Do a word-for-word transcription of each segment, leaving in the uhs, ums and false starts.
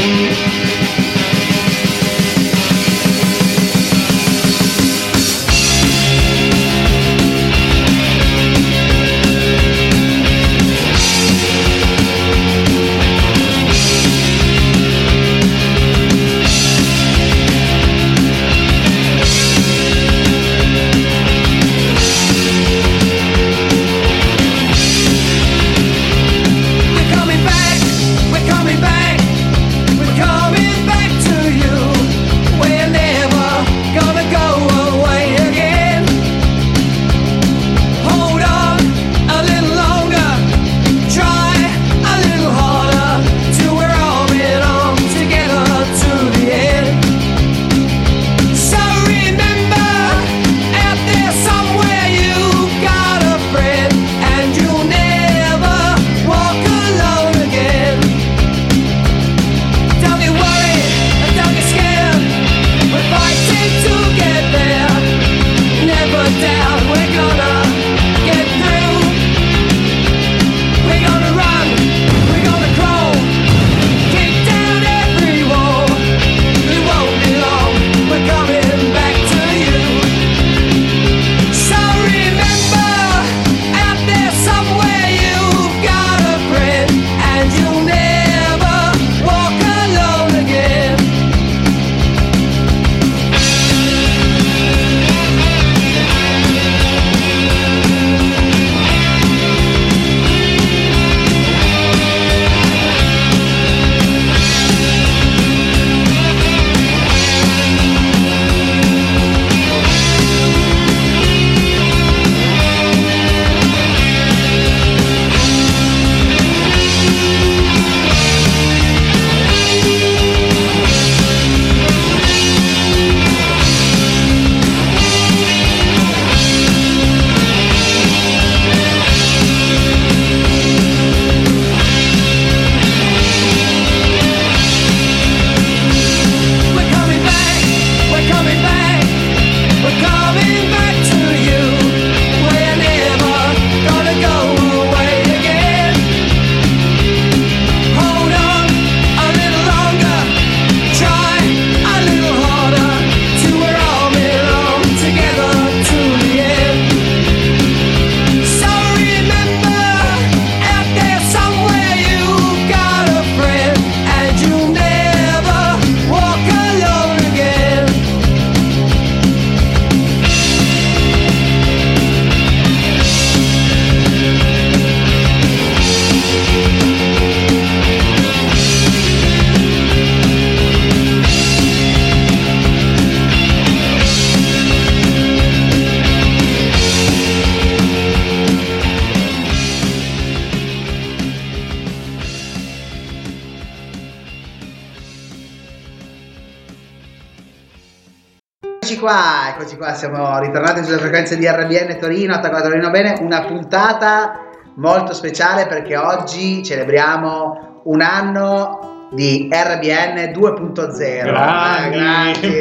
Eccoci qua, eccoci qua, siamo ritornati sulle frequenze di R B N Torino, attaccato a Torino Bene, una puntata molto speciale perché oggi celebriamo un anno di R B N due punto zero. Grandi. Eh, grandi.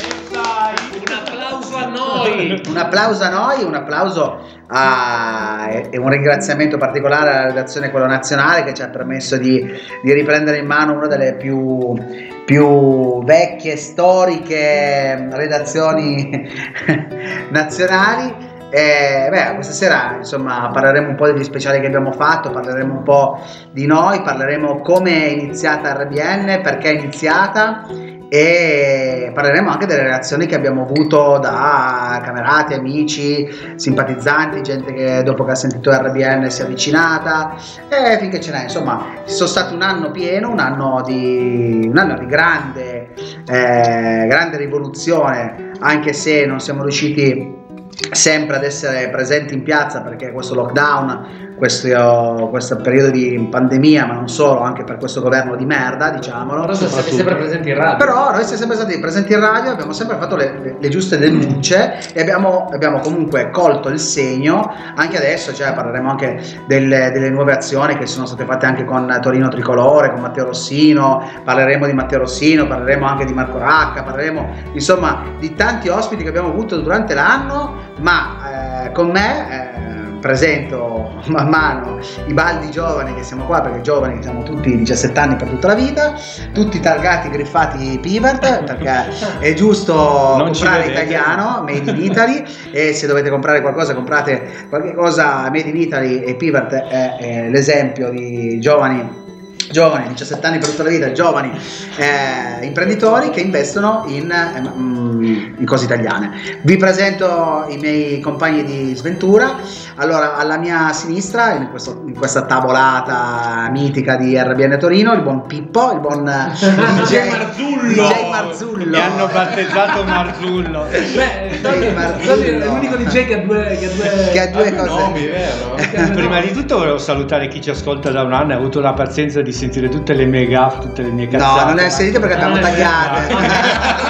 Un applauso a noi. Un applauso a noi, un applauso a, e un ringraziamento particolare alla redazione Quello Nazionale che ci ha permesso di, di riprendere in mano una delle più, più vecchie, storiche redazioni nazionali. E beh, questa sera insomma parleremo un po' degli speciali che abbiamo fatto, parleremo un po' di noi, parleremo come è iniziata R B N, perché è iniziata, e parleremo anche delle reazioni che abbiamo avuto da camerati, amici, simpatizzanti, gente che dopo che ha sentito R B N si è avvicinata, e finché ce n'è, insomma sono stato un anno pieno, un anno di, un anno di grande, eh, grande rivoluzione, anche se non siamo riusciti sempre ad essere presenti in piazza perché questo lockdown, questo, questo periodo di pandemia, ma non solo, anche per questo governo di merda, diciamolo. Però siamo sempre presenti in radio. Però noi siamo sempre stati presenti in radio, abbiamo sempre fatto le, le, le giuste denunce e abbiamo, abbiamo comunque colto il segno. Anche adesso, cioè, parleremo anche delle, delle nuove azioni che sono state fatte anche con Torino Tricolore, con Matteo Rossino, parleremo di Matteo Rossino, parleremo anche di Marco Racca, parleremo insomma di tanti ospiti che abbiamo avuto durante l'anno, ma eh, con me... Eh, presento man mano i baldi giovani che siamo qua, perché giovani siamo tutti diciassette anni per tutta la vita, tutti targati, griffati Pivert, perché è giusto non comprare italiano, made in Italy, e se dovete comprare qualcosa comprate qualche cosa made in Italy, e Pivert è, è l'esempio di giovani giovani, diciassette anni per tutta la vita, giovani eh, imprenditori che investono in, eh, in cose italiane. Vi presento i miei compagni di sventura. Allora, alla mia sinistra, in, questo, in questa tavolata mitica di R B N Torino, il buon Pippo, il buon D J Marzullo. D J Marzullo. Mi hanno battezzato Marzullo. Beh, Marzullo. è l'unico D J che ha due, che ha due, che ha due cose. nomi, vero? Prima di tutto volevo salutare chi ci ascolta da un anno e ha avuto la pazienza di sentire tutte le mie gaffe, tutte le mie cazzate. No, non le hai sentite perché abbiamo tagliate.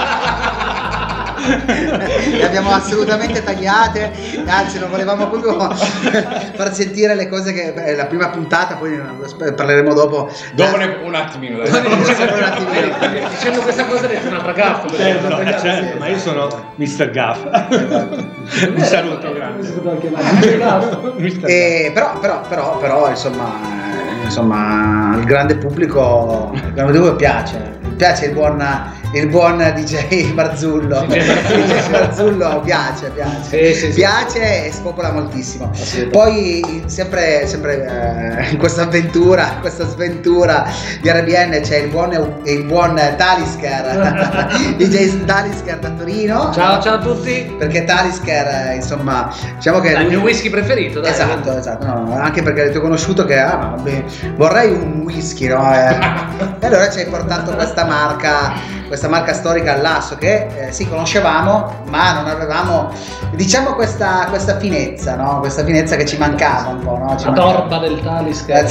Le abbiamo assolutamente tagliate, anzi non volevamo proprio far sentire le cose che è la prima puntata, poi parleremo dopo. Dopo ne, un attimino, dai. un attimino. Dicendo questa cosa hai detto un'altra gaffa. Certo, no, certo, ma io sono mister Gaff. Mi saluto, grazie. E, però, però, però, però, insomma, insomma, il grande pubblico, il grande pubblico piace. Piace il buon, il buon D J Marzullo. D J Marzullo piace, piace, sì, sì, piace e spopola moltissimo. Poi sempre, sempre eh, in questa avventura, questa sventura di R B N c'è il buon, il buon Talisker, D J Talisker da Torino. Ciao, ciao a tutti. Perché Talisker, insomma, diciamo che è il lui... mio whisky preferito, dai. Esatto, esatto, no, anche perché ti ho conosciuto che ah, beh, vorrei un whisky, no? E, e allora ci hai portato questa marca, questa marca storica all'asso che eh, sì, conoscevamo, ma non avevamo, diciamo, questa, questa finezza, no? Questa finezza che ci mancava un po', no? Ci la mancava. torba del Talisker.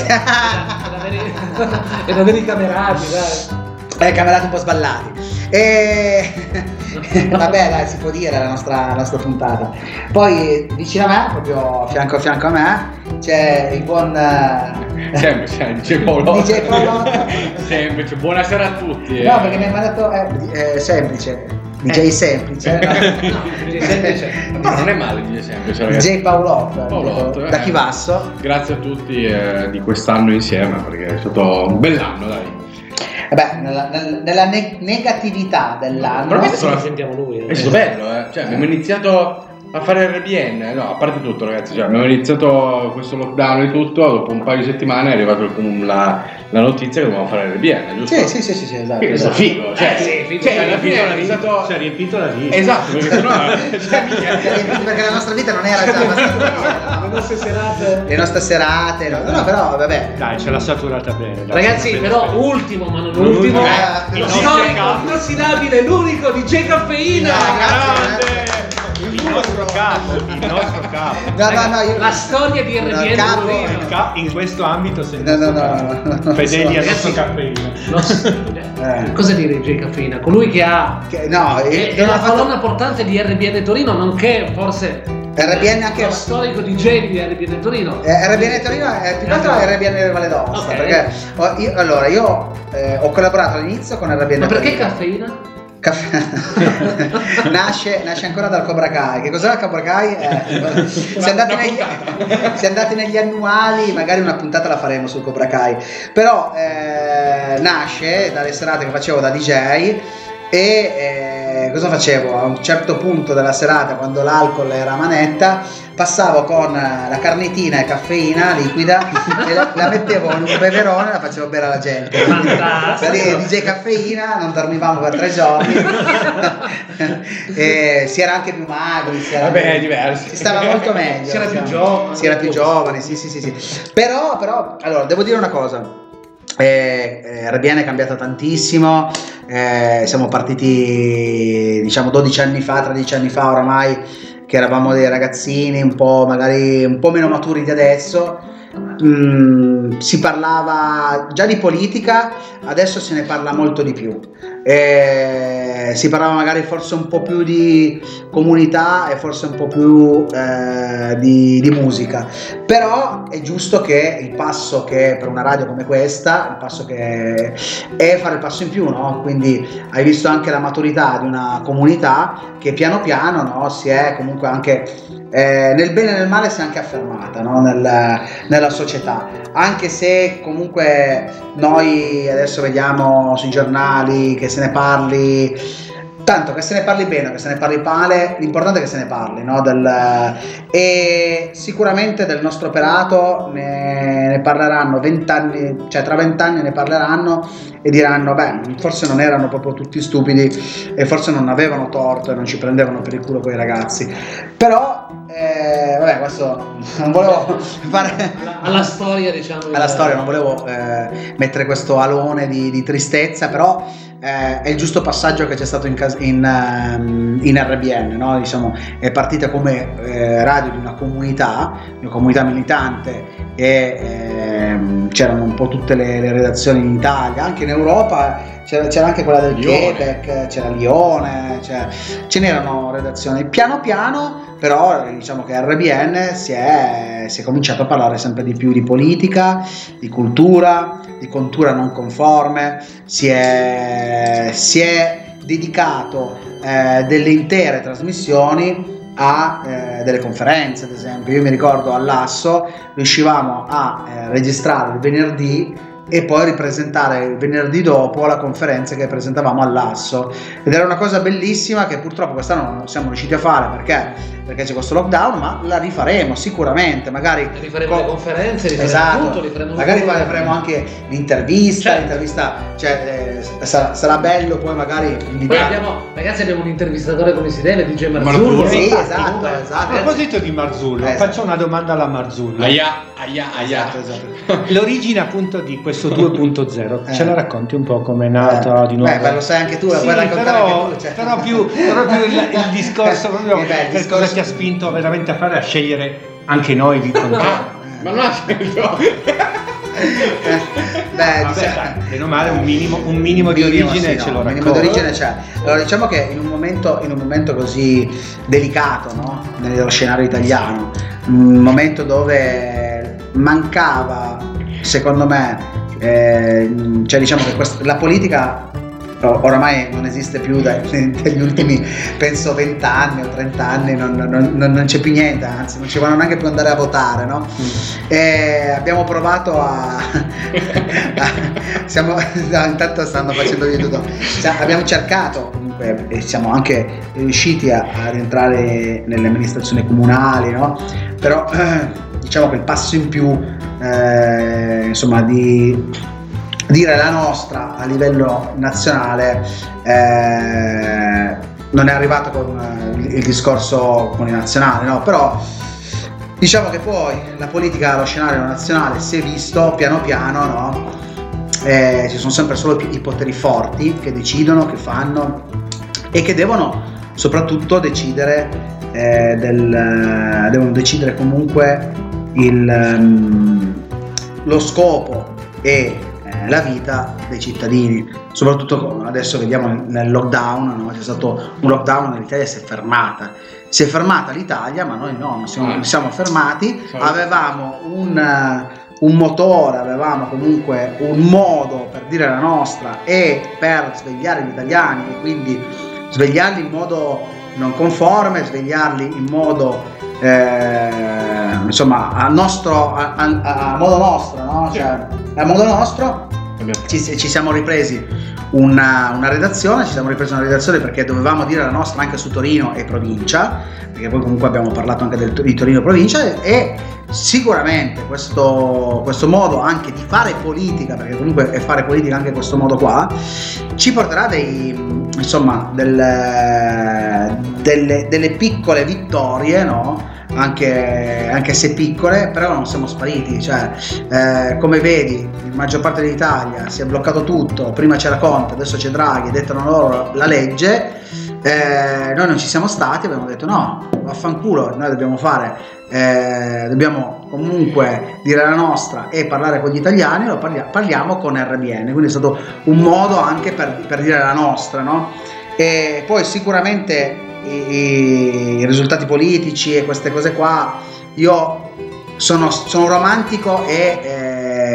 E da veri camerati, dai. Eh, camerati un po' sballati. E vabbè, dai, si può dire la nostra, la nostra puntata. Poi vicino a me, proprio fianco a fianco a me, c'è il buon semplice, D J Paolo. D J Paolo. Semplice, buonasera a tutti. No, perché mi ha mandato eh, eh, semplice. D J eh. semplice. No, D J semplice. Ma non è male D J semplice, ragazzi. D J Paolotto, Paolotto, da eh. Chivasso. Grazie a tutti eh, di quest'anno insieme, perché è stato un bell'anno, dai. Vabbè, nella, nella ne- negatività dell'anno. Probabilmente sono sentiamo lui. Eh. È stato bello, eh. Cioè, abbiamo iniziato a fare R B N, no, a parte tutto, ragazzi, cioè, abbiamo iniziato questo lockdown e tutto, dopo un paio di settimane è arrivata la, la notizia che dovevamo fare R B N, giusto? Sì, sì, sì, sì, sì, esatto. Quindi è stato figo, cioè, eh, sì, figo, cioè, alla fine è stato... si è riempito la vita. Esatto, perché sennò... cioè, perché la nostra vita non era già abbastanza. Le nostre serate... Le nostre serate, no, no, però vabbè. Dai, ce l'ha saturata bene. Dai, ragazzi, però bene. Ultimo, ma non ultimo, eh, il storico, inossidabile, l'unico D J Caffeina! No, grazie, il nostro capo, il nostro capo. No, no, no, io... La storia di R B N capo, Torino. In questo ambito sei no, no, no, no, no, fedeli al ragazzi, nostro caffeino. No, eh. cosa dire D J Caffeina? Colui che ha che, no, è, è la colonna portante di R B N Torino, nonché forse R B N anche lo storico D J di R B N Torino. eh, R B N Torino è più che altro R B N Valle d'Aosta, okay. Perché ho, io, allora io eh, ho collaborato all'inizio con R B N. Ma perché Torino. Caffeina? nasce, nasce ancora dal Cobra Kai. Che cos'è il Cobra Kai? Eh, se, andate negli, se andate negli annuali, magari una puntata la faremo sul Cobra Kai. Però eh, nasce dalle serate che facevo da D J. E eh, cosa facevo? A un certo punto della serata, quando l'alcol era manetta, passavo con la carnitina e caffeina liquida e la, la mettevo in un beverone e la facevo bere alla gente. Fantastico. D J Caffeina, non dormivamo per tre giorni. E si era anche più magri, si era Vabbè, più, è diverso. si stava molto meglio. Si era più diciamo. giovani. Si era più giovani, sì, sì, sì, sì. Però, però, allora, devo dire una cosa. Eh, eh, R B N è cambiato tantissimo, eh, siamo partiti diciamo dodici anni fa, tredici anni fa oramai, che eravamo dei ragazzini un po' magari un po' meno maturi di adesso. Mm, si parlava già di politica, adesso se ne parla molto di più, eh, si parlava magari forse un po' più di comunità e forse un po' più eh, di, di musica, però è giusto che il passo che per una radio come questa, il passo che è fare il passo in più, no? Quindi hai visto anche la maturità di una comunità che piano piano, no, si è comunque anche eh, nel bene e nel male si è anche affermata, no? nel, nella società, anche se comunque noi adesso vediamo sui giornali che se ne parli. Tanto che se ne parli bene o che se ne parli male, l'importante è che se ne parli, no? Del, e sicuramente del nostro operato ne, ne parleranno vent'anni, cioè tra vent'anni ne parleranno e diranno: beh, forse non erano proprio tutti stupidi e forse non avevano torto e non ci prendevano per il culo quei ragazzi. Però, eh, vabbè, questo non volevo fare alla, alla storia, diciamo. Alla storia, non volevo eh, mettere questo alone di, di tristezza, però. Eh, è il giusto passaggio che c'è stato in, in, um, in R B N, no? Diciamo, è partita come eh, radio di una comunità, una comunità militante e ehm, c'erano un po' tutte le, le redazioni in Italia, anche in Europa c'era, c'era anche quella del Lione. Quebec, c'era Lione, c'era, ce n'erano redazioni. Piano piano però diciamo che R B N si è, si è cominciato a parlare sempre di più di politica, di cultura, di cultura non conforme, si è, si è dedicato eh, delle intere trasmissioni a eh, delle conferenze, ad esempio. Io mi ricordo all'Asso riuscivamo a eh, registrare il venerdì e poi ripresentare il venerdì dopo la conferenza che presentavamo all'Asso, ed era una cosa bellissima che purtroppo quest'anno non siamo riusciti a fare perché perché c'è questo lockdown, ma la rifaremo sicuramente, magari rifaremo con... le conferenze, rifaremo esatto, tutto, rifaremo magari tutto. faremo anche l'intervista, certo. l'intervista, cioè eh, sarà, sarà bello poi magari poi abbiamo, ragazzi, abbiamo un intervistatore come si deve, D J Marzullo. Marzullo. Sì, esatto, esatto. A proposito di Marzullo, esatto. faccio una domanda alla Marzullo. Aia, aia, aia. Esatto, esatto. L'origine appunto di questo due punto zero, eh. ce la racconti un po' com'è nata eh. di nuovo? Beh, beh, lo sai anche tu, la sì, puoi raccontare però, anche tu. Cioè. Però più, però più il, il discorso proprio eh beh, il che discorso... cosa ti ha spinto veramente a fare, a scegliere anche noi di contare. Ma non ha scelto. Beh, Vabbè, cioè, dai, meno male un minimo, un minimo di minimo, origine sì, ce no, lo un minimo di racconti. origine c'è. Allora, diciamo che in un momento, in un momento così delicato, no? Nello scenario italiano, un momento dove mancava, secondo me, eh, cioè diciamo che quest- la politica oramai non esiste più dagli ultimi penso venti anni o trenta anni, non, non, non c'è più niente, anzi non ci vanno neanche più andare a votare, no? Mm. E abbiamo provato a, a siamo no, intanto stanno facendo di tutto, cioè, abbiamo cercato comunque e siamo anche riusciti a, a rientrare nelle amministrazioni comunali, no? Però eh, diciamo che il passo in più eh, insomma di dire la nostra a livello nazionale eh, non è arrivato con eh, il discorso con i nazionali, no? Però diciamo che poi la politica allo scenario nazionale si è visto piano piano, no? Eh, ci sono sempre solo i poteri forti che decidono, che fanno e che devono soprattutto decidere eh, del, devono decidere comunque il, um, lo scopo e la vita dei cittadini, soprattutto adesso vediamo nel lockdown, no? C'è stato un lockdown, l'Italia si è fermata, si è fermata l'Italia, ma noi no, non siamo, non siamo fermati, avevamo un, un motore, avevamo comunque un modo per dire la nostra e per svegliare gli italiani e quindi svegliarli in modo non conforme, svegliarli in modo eh, insomma a nostro a, a, a modo nostro, no? Cioè, a modo nostro ci, ci siamo ripresi una, una redazione, ci siamo ripresi una redazione perché dovevamo dire la nostra anche su Torino e provincia, perché poi comunque abbiamo parlato anche del, di Torino e provincia e, e sicuramente questo, questo modo anche di fare politica, perché comunque è fare politica anche questo modo qua, ci porterà dei insomma delle, delle, delle piccole vittorie, no? Anche, anche se piccole, però non siamo spariti, cioè eh, come vedi in maggior parte dell'Italia si è bloccato tutto, prima c'era Conte, adesso c'è Draghi, dettano loro la legge, eh, noi non ci siamo stati, abbiamo detto no, vaffanculo, noi dobbiamo fare, eh, dobbiamo comunque dire la nostra e parlare con gli italiani, lo parliamo, parliamo con R B N, quindi è stato un modo anche per, per dire la nostra, no? E poi sicuramente I, i risultati politici e queste cose qua, io sono, sono romantico e eh,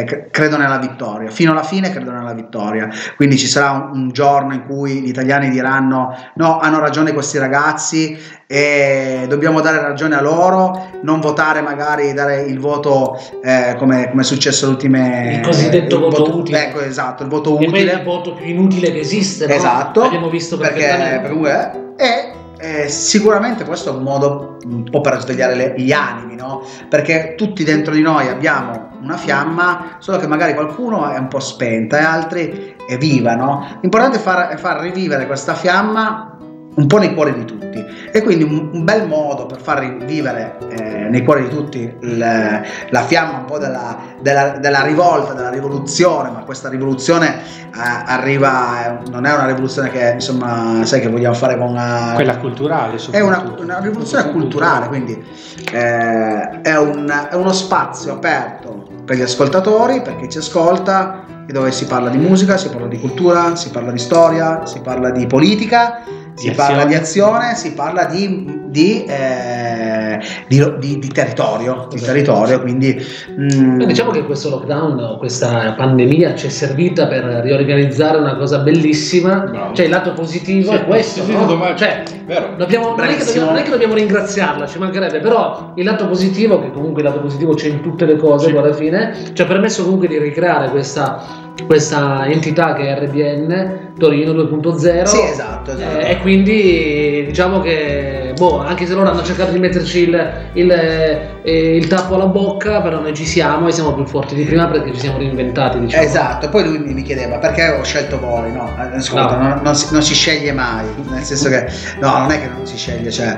eh, credo nella vittoria, fino alla fine credo nella vittoria, quindi ci sarà un, un giorno in cui gli italiani diranno no, hanno ragione questi ragazzi e dobbiamo dare ragione a loro, non votare magari, dare il voto eh, come, come è successo l'ultime il cosiddetto il voto, voto utile, ecco, esatto, il voto e utile, poi il voto più inutile che esiste, no? Esatto, abbiamo visto perché per e eh, sicuramente questo è un modo un po' per svegliare le, gli animi, no? Perché tutti dentro di noi abbiamo una fiamma, solo che magari qualcuno è un po' spenta e altri è viva, no? L'importante è far, è far rivivere questa fiamma un po' nei cuori di tutti, e quindi un, un bel modo per far rivivere eh, nei cuori di tutti il, la fiamma un po' della, della, della rivolta, della rivoluzione, ma questa rivoluzione eh, arriva, non è una rivoluzione che insomma sai che vogliamo fare con una, quella culturale, è una, una rivoluzione culturale, quindi eh, è, un, è uno spazio aperto per gli ascoltatori, per chi ci ascolta, dove si parla di musica, si parla di cultura, si parla di storia, si parla di politica, si parla di azione, si parla di, di, eh, di, di, di territorio, di territorio, quindi mm. diciamo che questo lockdown, questa pandemia ci è servita per riorganizzare una cosa bellissima, no. Cioè il lato positivo sì, è questo, sì, no? Sì, cioè, dobbiamo, non, è che dobbiamo, non è che dobbiamo ringraziarla, ci mancherebbe, però il lato positivo, che comunque il lato positivo c'è in tutte le cose, sì. Alla fine ci ha permesso comunque di ricreare questa questa entità che è R B N Torino due punto zero. Sì, esatto, esatto. Eh, e quindi diciamo che boh, anche se loro hanno cercato di metterci il, il, eh, il tappo alla bocca, però noi ci siamo e siamo più forti di prima perché ci siamo reinventati, diciamo. Esatto, poi lui mi chiedeva perché ho scelto voi, no? Ascolta, no. Non, non, si, non si sceglie mai, nel senso che no, non è che non si sceglie, cioè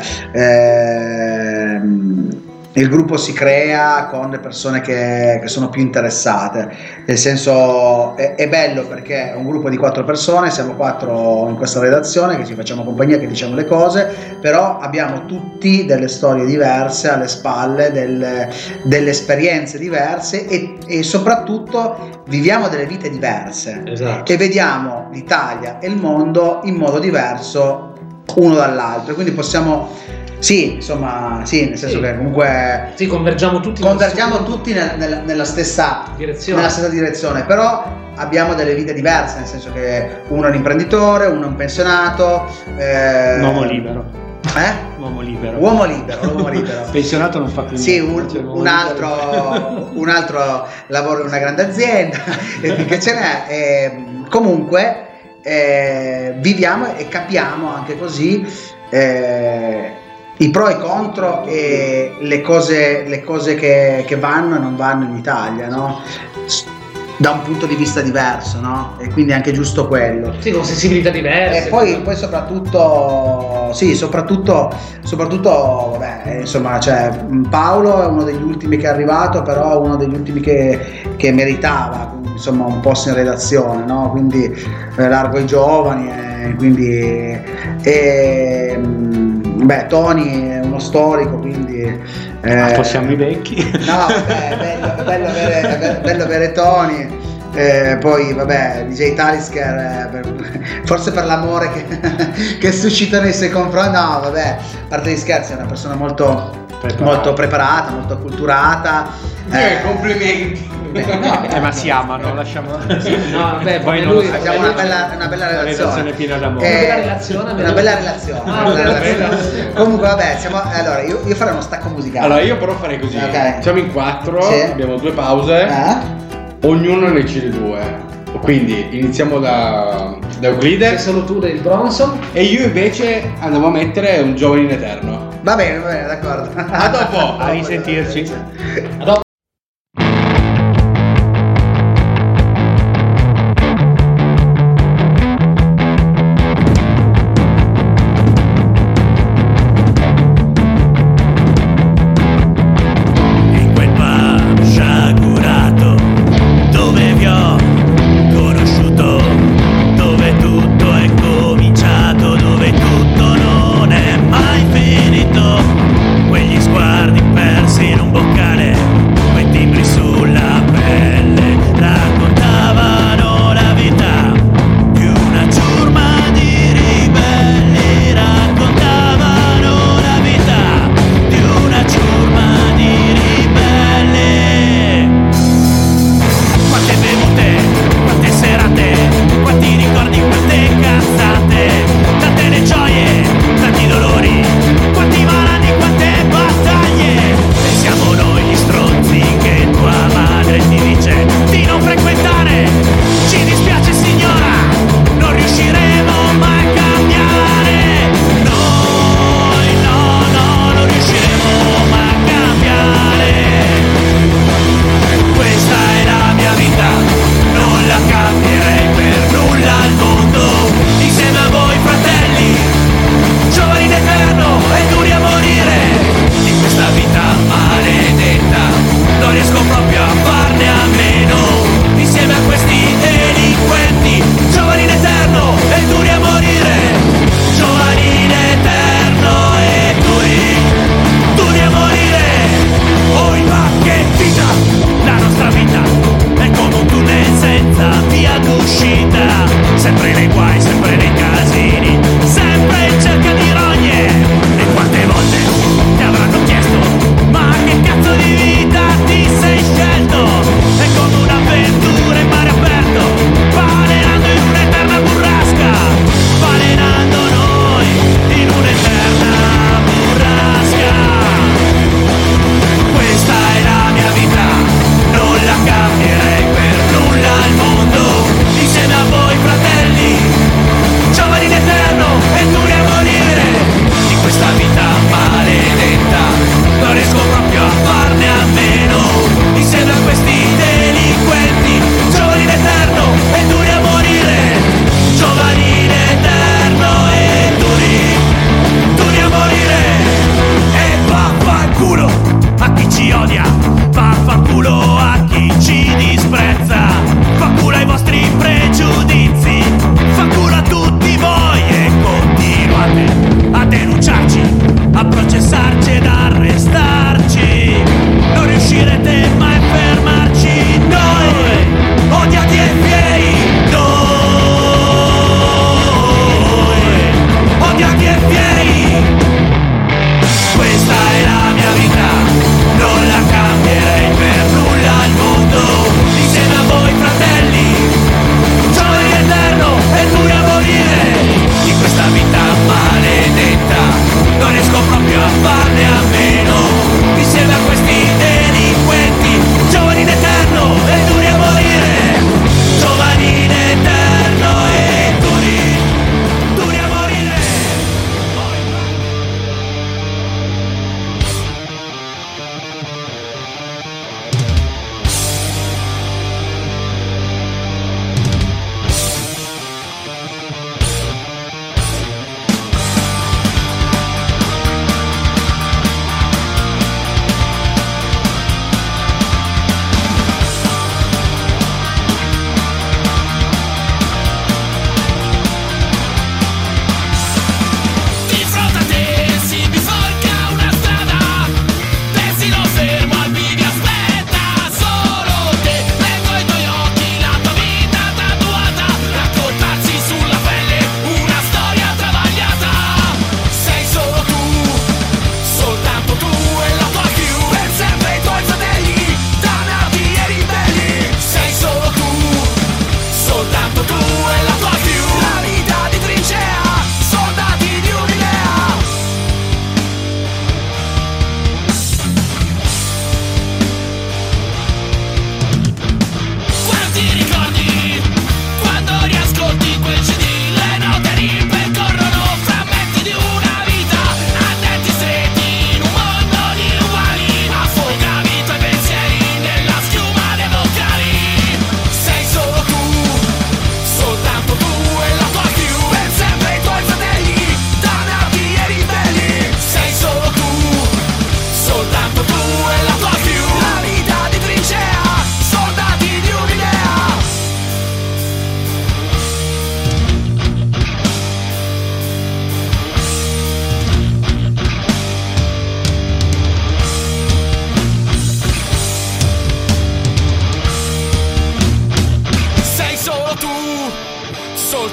ehm, il gruppo si crea con le persone che, che sono più interessate, nel senso è, è bello perché è un gruppo di quattro persone, siamo quattro in questa redazione che ci facciamo compagnia, che diciamo le cose, però abbiamo tutti delle storie diverse alle spalle, delle, delle esperienze diverse e, e soprattutto viviamo delle vite diverse, esatto. E vediamo l'Italia e il mondo in modo diverso uno dall'altro, quindi possiamo Sì, insomma, sì, nel senso sì. che comunque sì, convergiamo tutti, convergiamo tutti nel, nel, nella, stessa direzione. nella stessa direzione, però abbiamo delle vite diverse, nel senso che uno è un imprenditore, uno è un pensionato, eh... un uomo libero. Eh? Uomo libero. Uomo libero, uomo libero. Pensionato non fa più sì, un, un, altro, un altro lavoro in una grande azienda, che ce n'è. E, comunque eh, viviamo e capiamo anche così eh, i pro e i contro e le cose, le cose che, che vanno e non vanno in Italia, no? Da un punto di vista diverso, no? E quindi è anche giusto quello. Sì, con sensibilità diverse. E poi, poi soprattutto, sì, soprattutto, soprattutto, vabbè, insomma, cioè, Paolo è uno degli ultimi che è arrivato, però uno degli ultimi che, che meritava, insomma, un posto in redazione, no? Quindi eh, largo ai giovani, e quindi e, beh, Tony è uno storico, quindi eh, ma possiamo i vecchi. No, vabbè, è bello, è bello avere, è bello avere Tony. Eh, poi vabbè, D J Talisker eh, per, forse per l'amore che, che suscita nei suoi confronti, no vabbè, a parte gli scherzi, è una persona molto preparata, molto, preparata, molto acculturata, eh, complimenti. No, eh, ma si amano, lasciamo. No, vabbè, poi lui facciamo una bella, una bella relazione. relazione piena d'amore. Eh, una bella relazione, una bella relazione. Ah, una bella relazione. relazione. Comunque, vabbè, siamo, allora io, io farei uno stacco musicale. Allora, io però farei così: okay. Siamo in quattro, sì. Abbiamo due pause, eh? Ognuno ne cede due. Quindi iniziamo da, da Euclide. Sei solo tu del Bronson. E io invece andavo a mettere Un giovane in eterno. Va bene, va bene, d'accordo. A dopo. A risentirci. A dopo. Quegli sguardi persi in un boccale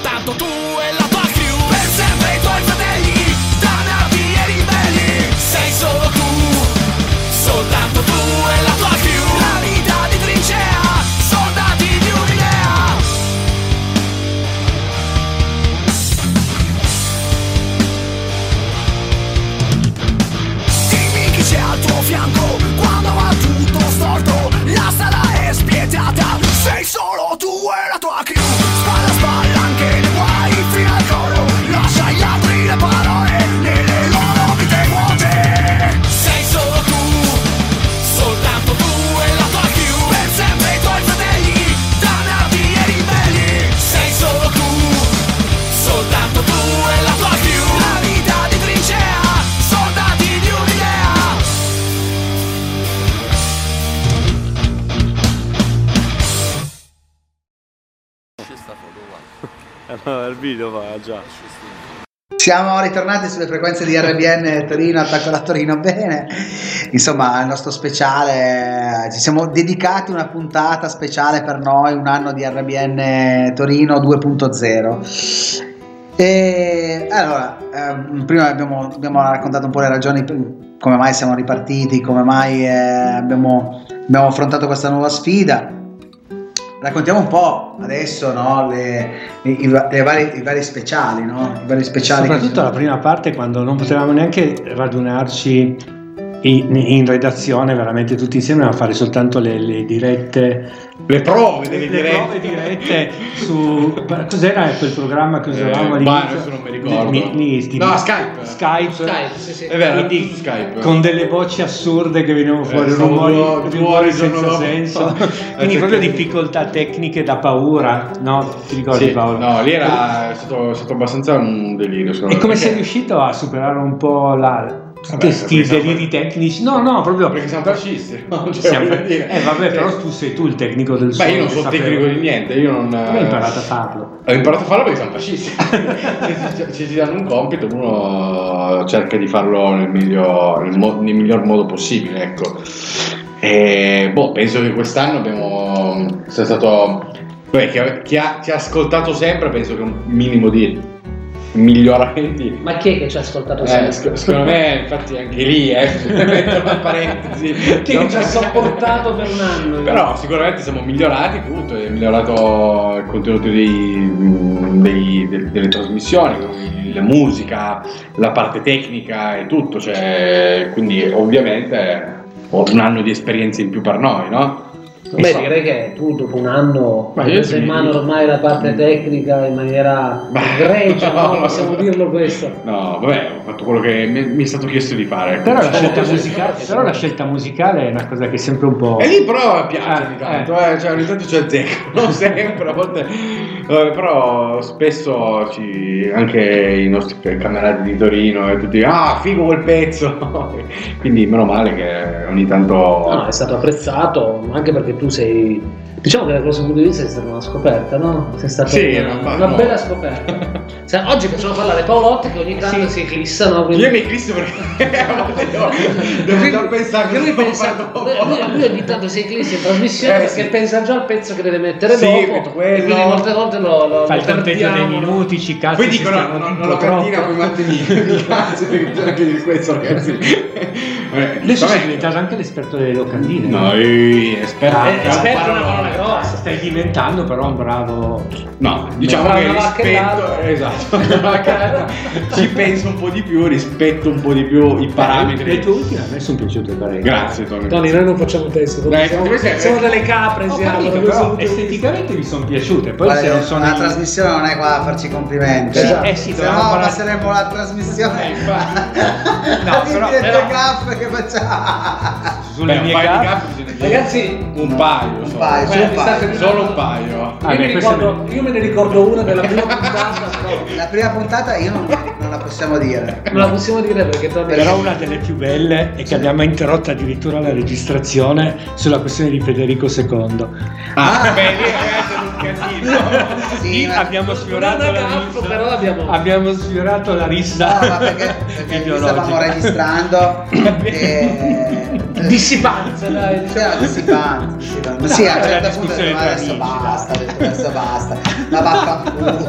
soltanto tu e la tua crew, per sempre i tuoi fratelli, dannati e ribelli. Sei solo tu, soltanto tu e la tua crew, la vita di trincea, soldati di un'idea. Dimmi chi c'è al tuo fianco quando va tutto storto, la strada è spietata. Sei solo tu e la tua crew, spalla a spalla anche nei guai fino al collo, lascia agli altri le parole nelle loro vite vuote. Sei solo tu, soltanto tu e la tua crew, per sempre i tuoi fratelli, dannati e ribelli. Sei solo tu, soltanto tu e la tua crew, la vita di trincea, soldati di un'idea. No, il video va già. Siamo ritornati sulle frequenze di R B N Torino, attacco da Torino. Bene, insomma, il nostro speciale, ci siamo dedicati una puntata speciale per noi, un anno di R B N Torino due punto zero. E allora, eh, prima abbiamo, abbiamo raccontato un po' le ragioni per come mai siamo ripartiti, come mai eh, abbiamo, abbiamo affrontato questa nuova sfida. Raccontiamo un po' adesso, no, le, i, le vari, i vari speciali, no? I vari speciali. Soprattutto la prima parte, quando non potevamo neanche radunarci in, in redazione veramente tutti insieme a fare soltanto le, le dirette, le prove delle le dirette. prove dirette su cos'era quel programma che usavamo eh, lì? adesso non mi ricordo. Mi, mi, no, Skype. Skype. Skype, sì, sì. È vero, Quindi, su Skype. Con delle voci assurde che venivano fuori, eh, rumori, due, rumori due senza dopo. senso. Quindi eh, proprio sì. difficoltà tecniche da paura, no? Ti ricordi, Sì, Paolo? no, lì era è stato, è stato abbastanza un delirio. E come perché... sei riuscito a superare un po' la Vabbè, questi deliri siamo... tecnici? No, no, proprio perché siamo fascisti. No? Cioè, siamo... dire... Eh vabbè, però tu sei tu il tecnico del suono. Beh, io non sono tecnico di niente, io non... Come hai imparato a farlo? Ho imparato a farlo perché siamo fascisti. Se ci si danno un compito, uno cerca di farlo nel, meglio, nel, mo- nel miglior modo possibile, ecco. E boh, penso che quest'anno abbiamo sia stato... Beh, chi ha, chi, ha, chi ha ascoltato sempre penso che un minimo di miglioramenti. Ma chi è che ci ha ascoltato Eh, sempre? sc- secondo me, infatti, anche lì, eh, metto una parentesi. Chi è che ci ha sopportato per un anno? Però sicuramente siamo migliorati, tutto, è migliorato il contenuto dei, dei, de, delle trasmissioni, la musica, la parte tecnica e tutto, cioè, quindi ovviamente ho un anno di esperienza in più per noi, no? Beh, so. Direi che tu dopo un anno hai preso in mano ormai la parte tecnica in maniera egregia, no, no? Possiamo dirlo questo? No, vabbè, ho fatto quello che mi, mi è stato chiesto di fare. Però la, scelta musicale, però la scelta musicale è una cosa che è sempre un po'... E lì però piace ah, ogni tanto, eh. Eh, cioè ogni tanto c'è il zecco, non sempre, a volte... Vabbè, però spesso ci, anche i nostri camerati di Torino e tutti, ah, figo quel pezzo! Quindi meno male che ogni tanto... No, no, è stato apprezzato, anche perché tu sei, diciamo che da questo punto di vista è stata una scoperta, no? Sei stata sì, una, no, una no. bella scoperta. Cioè, oggi facciamo parlare Paolotti che ogni tanto sì. si eclissano. Quindi... Io mi eclisso perché a volte devo, devo già pensare che lui pensa, lui, lui ogni tanto si eclissa in trasmissione eh, perché sì. pensa già al pezzo che deve mettere sì, dopo quello... e quindi molte volte lo, lo fa il conteggio dei minuti, ci cazzo. Poi dicono no, no, non lo cantina come Martini, mi cazzo perché bisogna anche di questo, ragazzi. Adesso sei diventato anche l'esperto delle locandine. No, io esperto, ah, è esperto è una parola grossa. Stai diventando però un bravo. No, diciamo che rispetto, esatto, ci penso un po' di più, rispetto un po' di più i parametri. Le tue ultime a me sono piaciute parecchio. Grazie Tony. Tony, noi non facciamo test, Dai, siamo, siamo, siamo delle capre, ho siamo, capito, però esteticamente mi sono piaciute. Poi Guarda, se non sono la in... trasmissione non è qua a farci complimenti. Esatto. Eh sì, se no parlare... passeremo la trasmissione. No, però, le però... gaffe che facciamo. Sulle Beh, mie gaffe, ragazzi, un paio, un solo. paio, Beh, un paio. solo un paio. Ah, io, beh, mi ricordo, io me ne ricordo una della prima puntata. No. La prima puntata io non, non la possiamo dire. Non la possiamo dire perché Tony... Però una delle più belle è che abbiamo interrotto addirittura la registrazione sulla questione di Federico secondo. Ah, beh, lì, ragazzi, sì, ma... abbiamo sfiorato la capo, però abbiamo... abbiamo sfiorato la rissa. No, ma perché, perché stavamo registrando e... dissipanza, dai, diciamo. Sì, dissipanza, dissipanza. No, sì, a un certo punto adesso amici, basta, adesso basta, ma vaffanculo.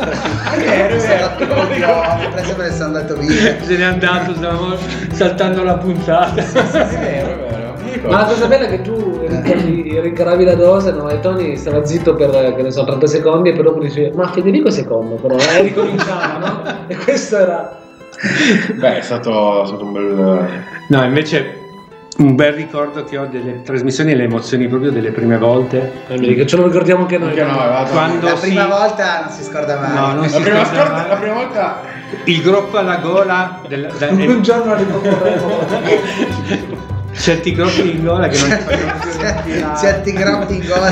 Ho preso per essere andato via. Se n'è andato, stavamo saltando la puntata. Sì, sì, è vero, è vero. Ma la cosa bella è che tu rincaravi la dose, no? E Tony stava zitto per, che ne so, trenta secondi e poi dopo dice ma Federico secondo, però eh, ricominciava, no? E questo era... Beh, è stato, è stato un bel... No, invece... un bel ricordo che ho delle trasmissioni e le emozioni proprio delle prime volte. Che ce lo ricordiamo anche noi. Anche noi quando la prima si... volta non si scorda mai. No, non la, si prima scorda scorda, mai. La prima volta il groppo alla gola del, da, un giorno la riproporremo. certi groppi in gola che non ti fanno più respirare. Certi groppi in gola.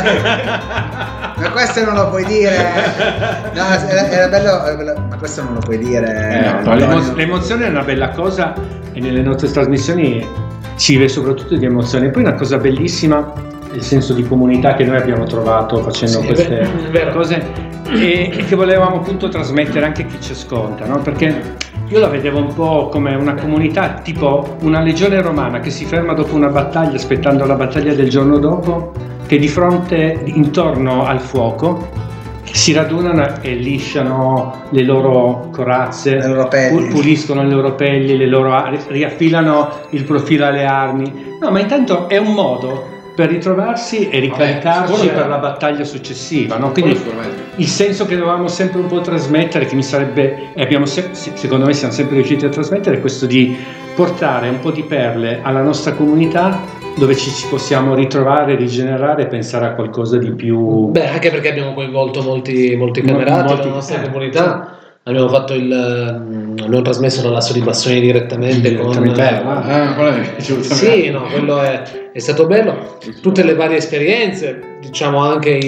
Ma questo non lo puoi dire. No, era, era, bello, era bello, ma questo non lo puoi dire. Eh, no, l'emo- l'emozione è una bella cosa e nelle nostre trasmissioni ci vive soprattutto di emozioni. Poi una cosa bellissima è il senso di comunità che noi abbiamo trovato facendo sì, queste è vero. cose e, e che volevamo appunto trasmettere anche a chi ci ascolta, no? Perché io la vedevo un po' come una comunità, tipo una legione romana che si ferma dopo una battaglia aspettando la battaglia del giorno dopo, che di fronte, intorno al fuoco, si radunano e lisciano le loro corazze, le loro pelli. Puliscono le loro pelli, le loro, riaffilano il profilo alle armi. No, ma intanto è un modo per ritrovarsi e ricaricarci per la battaglia successiva, no? Quindi il senso che dovevamo sempre un po' trasmettere, che mi sarebbe, e abbiamo se, secondo me siamo sempre riusciti a trasmettere, è questo di portare un po' di perle alla nostra comunità dove ci, ci possiamo ritrovare, rigenerare e pensare a qualcosa di più. Beh, anche perché abbiamo coinvolto molti, molti camerati molti, nella nostra eh, comunità. Sì. Abbiamo fatto il abbiamo trasmesso l'Asso di Bastoni direttamente, direttamente con ah, sì, no, quello è, è stato bello. Tutte le varie esperienze, diciamo anche i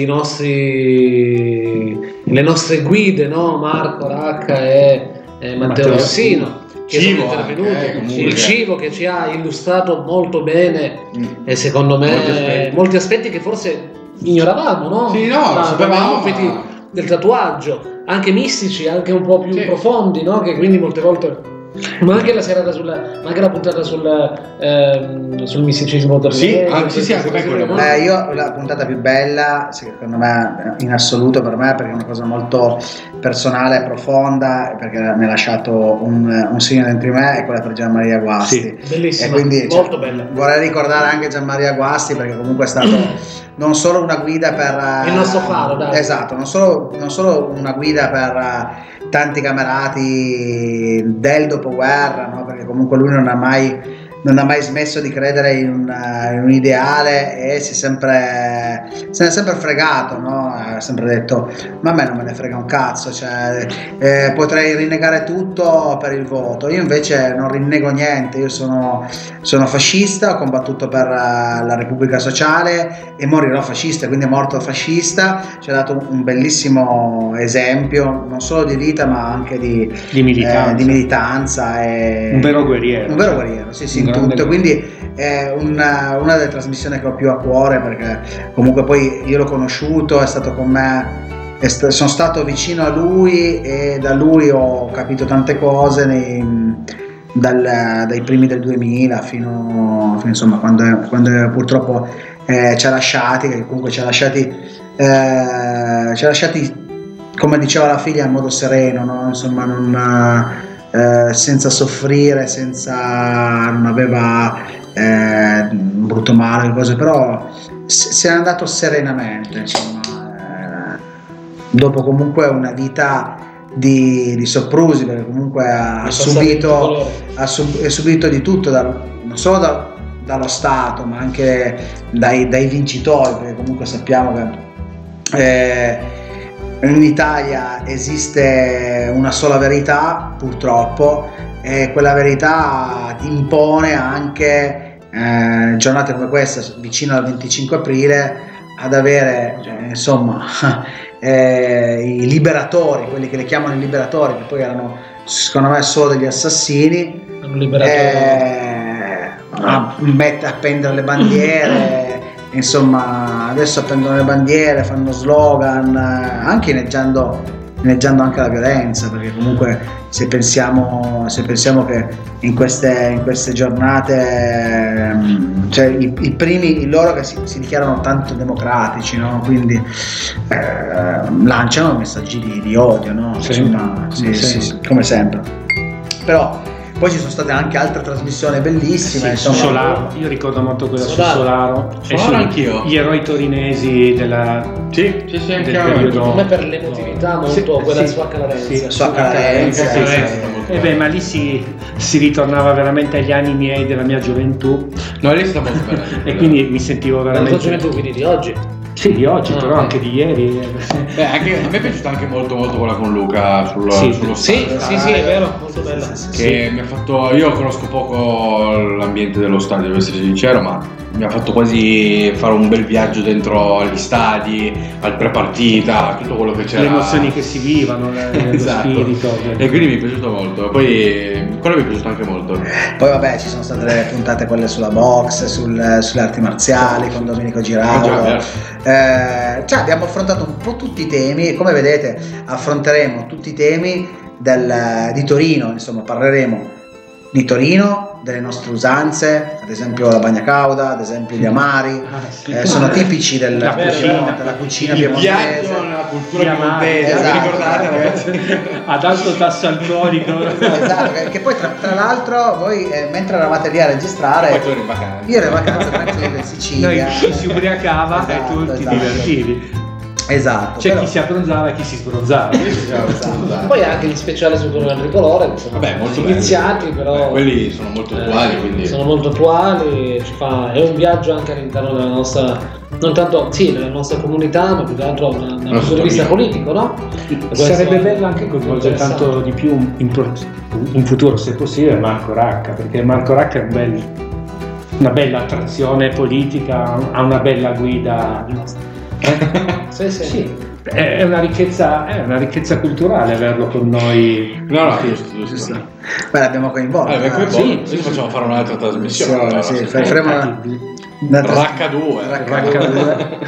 nostri le nostre guide, no? Marco Racca e, e Matteo, Matteo Rossino. Che cibo sono intervenuti, anche, eh, il cibo che ci ha illustrato molto bene mm. e secondo me molti aspetti. molti aspetti che forse ignoravamo, no? Sì, no, lo sapevamo, ma... del tatuaggio, anche mistici, anche un po' più sì. profondi, no? Che quindi molte volte, ma anche la serata sulla, ma anche la puntata sul, ehm, sul misticismo del sì, ah, sì, sì, anche quello. No? Eh, io la puntata più bella, secondo me, in assoluto per me, perché è una cosa molto personale e profonda, perché mi ha lasciato un, un segno dentro di me, è quella per Gianmaria Guasti. Sì, bellissima, e quindi, molto cioè, bella. Vorrei ricordare anche Gianmaria Guasti, perché comunque è stato non solo una guida per il nostro faro, dai. Esatto, non solo, non solo una guida per tanti camerati del dopoguerra, no? Perché comunque lui non ha mai non ha mai smesso di credere in un, in un ideale e si è sempre se ne è sempre fregato, no? Ha sempre detto ma a me non me ne frega un cazzo, cioè, eh, potrei rinnegare tutto per il voto, io invece non rinnego niente, io sono, sono fascista, ho combattuto per la Repubblica Sociale e morirò fascista, quindi è morto fascista, ci ha dato un bellissimo esempio non solo di vita ma anche di, di militanza, eh, di militanza e un vero guerriero, un vero guerriero, sì sì, in tutto, quindi è una, una delle trasmissioni che ho più a cuore, perché comunque poi io l'ho conosciuto, è stato con me, è st- sono stato vicino a lui e da lui ho capito tante cose nei, dal, dai primi del duemila fino, fino insomma quando, quando purtroppo eh, ci ha lasciati, che comunque ci ha lasciati eh, ci ha lasciati come diceva la figlia in modo sereno, no? Insomma non Eh, senza soffrire, senza non aveva eh, un brutto male, cose, però se, se è andato serenamente, insomma, eh, dopo comunque una vita di, di soprusi, perché comunque ha, ha subito ha sub, è subito di tutto, da, non solo da, dallo Stato ma anche dai, dai vincitori, perché comunque sappiamo che eh, in Italia esiste una sola verità, purtroppo, e quella verità ti impone anche eh, giornate come questa, vicino al venticinque aprile, ad avere eh, insomma eh, i liberatori, quelli che le chiamano i liberatori, che poi erano secondo me solo degli assassini, un liberatore eh, a, a appendere le bandiere insomma adesso appendono le bandiere, fanno slogan, anche inneggiando inneggiando anche la violenza, perché comunque se pensiamo se pensiamo che in queste in queste giornate cioè i, i primi loro che si, si dichiarano tanto democratici, no? Quindi eh, lanciano messaggi di, di odio, no? Sì. Insomma, sì, sì, sì, come sempre. Però poi ci sono state anche altre trasmissioni bellissime, sì, su Solaro. Io ricordo molto quella Solaro. su Solaro, Solaro anch'io. Gli eroi torinesi della Sì, sì, sì, anche del io. periodo. Come per l'emotività molto Sì, quella sì, su H. Larenza. sì, su H. Larenza, Sì, sì, sì. sì. E beh, ma lì si, si ritornava veramente agli anni miei della mia gioventù. No, lì sta molto bene. E quindi mi sentivo La veramente. gioventù quindi di oggi. Sì, di oggi, Ah, però ok. anche di ieri. Beh, anche, a me è piaciuta anche molto molto quella con Luca sul, Sì, sullo Sì, stadio. sì, sì, è vero, molto bella. Che mi ha fatto, io conosco poco l'ambiente dello stadio, devo essere sincero, ma mi ha fatto quasi fare un bel viaggio dentro agli stadi, al prepartita, tutto quello che c'era. Le emozioni che si vivano, lo Esatto. spirito. E quindi mi è piaciuto molto. Poi quello mi è piaciuto anche molto. Poi vabbè, ci sono state le puntate quelle sulla box, sul, sulle arti marziali con Domenico Giraudo. Eh, cioè abbiamo affrontato un po' tutti i temi e come vedete affronteremo tutti i temi del, di Torino, insomma parleremo di Torino, delle nostre usanze, ad esempio la bagna cauda, ad esempio gli amari, eh, sono tipici del La cucina, cucina. della cucina Il viaggio piemontese. nella cultura Gli amari, piemontese, esatto. vi ricordate ragazzi? Ad alto tasso alcolico. Esatto, che, che poi tra, tra l'altro voi eh, mentre eravate lì a Poi registrare, tu eri in vacanza. io ero in vacanza tranquillo in Noi Sicilia. chi si ubriacava Esatto, e tu ti esatto. divertivi. Esatto. C'è però- chi si abbronzava e chi si sbronzava. esatto. Poi anche gli speciali su Torino del Tricolore che sono Vabbè, molto belli. iniziati, però Beh, quelli sono molto attuali, eh, quindi sono molto attuali, ci fa, è un viaggio anche all'interno della nostra, non tanto sì, della nostra comunità, ma più che altro da un punto di vista politico, no? E questo Sarebbe è bello anche coinvolgere interessante. tanto di più in, pro- in futuro, se possibile, Marco Racca, perché Marco Racca è un bel- una bella attrazione politica, ha una bella guida. Sì, sì. Sì, è una ricchezza, è una ricchezza culturale averlo con noi. no, no, giusto, giusto. Beh, l'abbiamo coinvolto. Allora, eh. poi sì, sì, sì, facciamo sì. fare un'altra trasmissione. Sì, sì, allora, fai- sì. faremo una, una tras- Racca due. Racca due.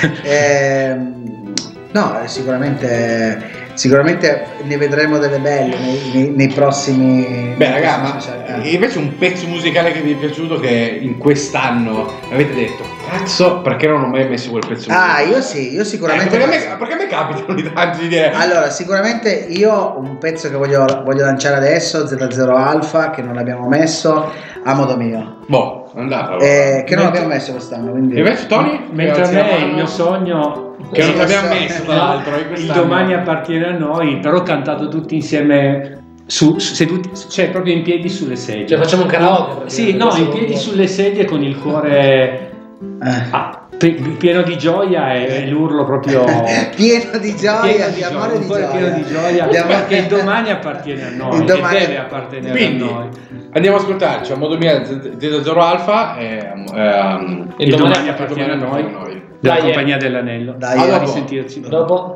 Ehm, no, sicuramente sicuramente ne vedremo delle belle nei, nei, nei prossimi. Beh raga, ma eh. invece un pezzo musicale che vi è piaciuto che in quest'anno avete detto cazzo perché non ho mai messo quel pezzo Ah, musicale? io sì, io sicuramente. Ecco, perché, a me, perché a me capita ogni tanto di dire Allora, sicuramente io un pezzo che voglio, voglio lanciare adesso, Z zero Alpha, che non abbiamo messo, a modo mio, boh, andate allora. eh, che non Mentre- abbiamo messo quest'anno. Quindi... E invece Tony? Mentre a Che alzi la me il mano? mio sogno che non Sì, abbiamo so- messo tra l'altro in il quest'anno. domani appartiene a noi, però cantato tutti insieme su, su- seduti, cioè proprio in piedi sulle sedie. Cioè facciamo un karaoke. Sì, no, in piedi sulle sedie con il cuore Eh. ah, pe- pieno di gioia e, e l'urlo proprio pieno di gioia, pieno di, di amore gioia, e un di cuore gioia. pieno di gioia, Di amore- perché il domani appartiene a noi, Il domani- e deve appartenere Quindi a noi. andiamo ad ascoltarci a modo mio Z zero Alpha e ehm, Il, domani, appartiene a noi, appartiene a noi. della Dai, compagnia dell'anello. Dai, a dopo. risentirci. Dopo?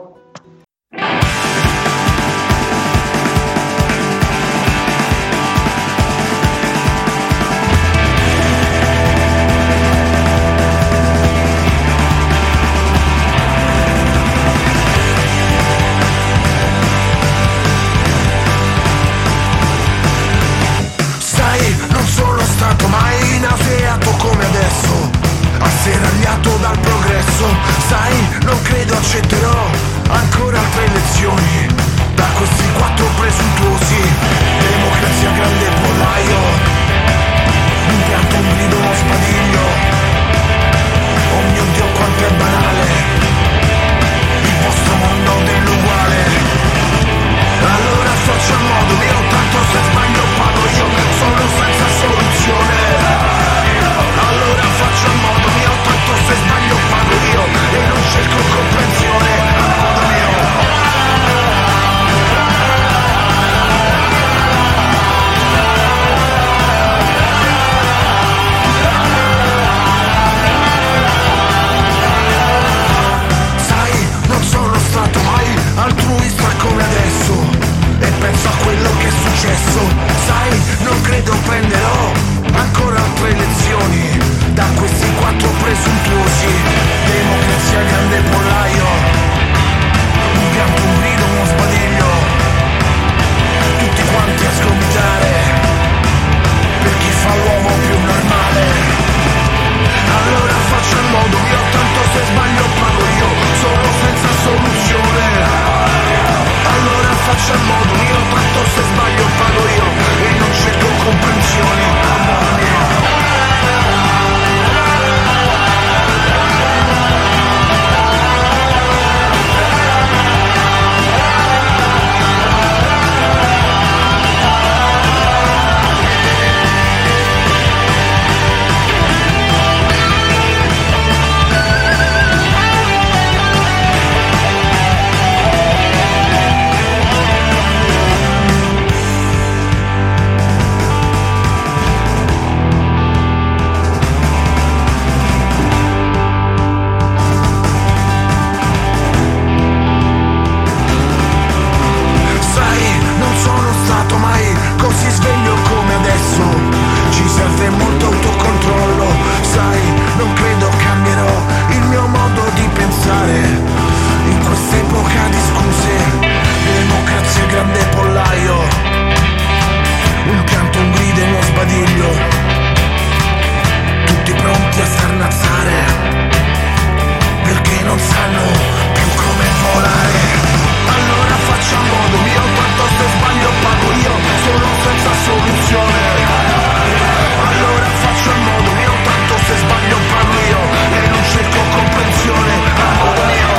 Sai, non sono stato mai nauseato come adesso, asseragliato dal progresso. Sai, non credo accetterò ancora altre lezioni da questi quattro presuntuosi. Democrazia grande pollaio, un pianto, un grido, uno spadiglio. Oh mio Dio quanto è banale il vostro mondo dell'uguale. Allora faccio il modo mio, tanto se sbaglio pago io, sono senza soluzione. Allora faccio il modo mio, tanto se sbaglio pago io, e non cerco comprensione, a modo mio. Sai, non sono stato mai altruista come adesso, e penso a quello che è successo. Sai, non credo prenderò ancora altre lezioni da questi quattro presuntuosi. Democrazia grande pollaio, un pianto, un grido, uno sbadiglio, tutti quanti a sgomitare per chi fa l'uomo più normale. Allora faccio il modo mio, tanto se sbaglio pago io, solo senza soluzione. Allora faccio il modo mio, tanto se sbaglio pago io e non cerco comprensione, amore mio. Così sveglio come adesso, ci serve molto autocontrollo, sai, non credo cambierò il mio modo di pensare in quest'epoca di scuse. Democrazia grande pollaio, un pianto, un grido e uno sbadiglio, tutti pronti a starnazzare perché non sanno più come volare. Allora faccio a modo mio, tanto se sbaglio pago io, solo senza soluzione. Allora faccio il modo mio, tanto se sbaglio pago io e non cerco comprensione, amore mio.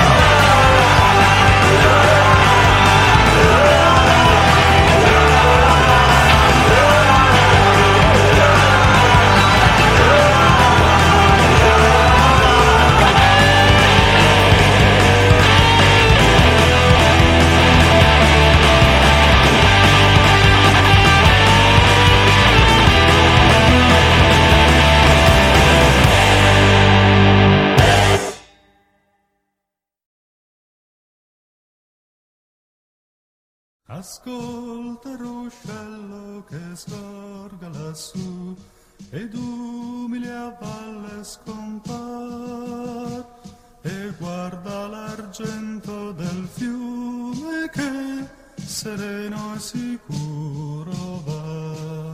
Ascolta il ruscello che scorga lassù ed umili a valle scompar, e guarda l'argento del fiume che sereno e sicuro va.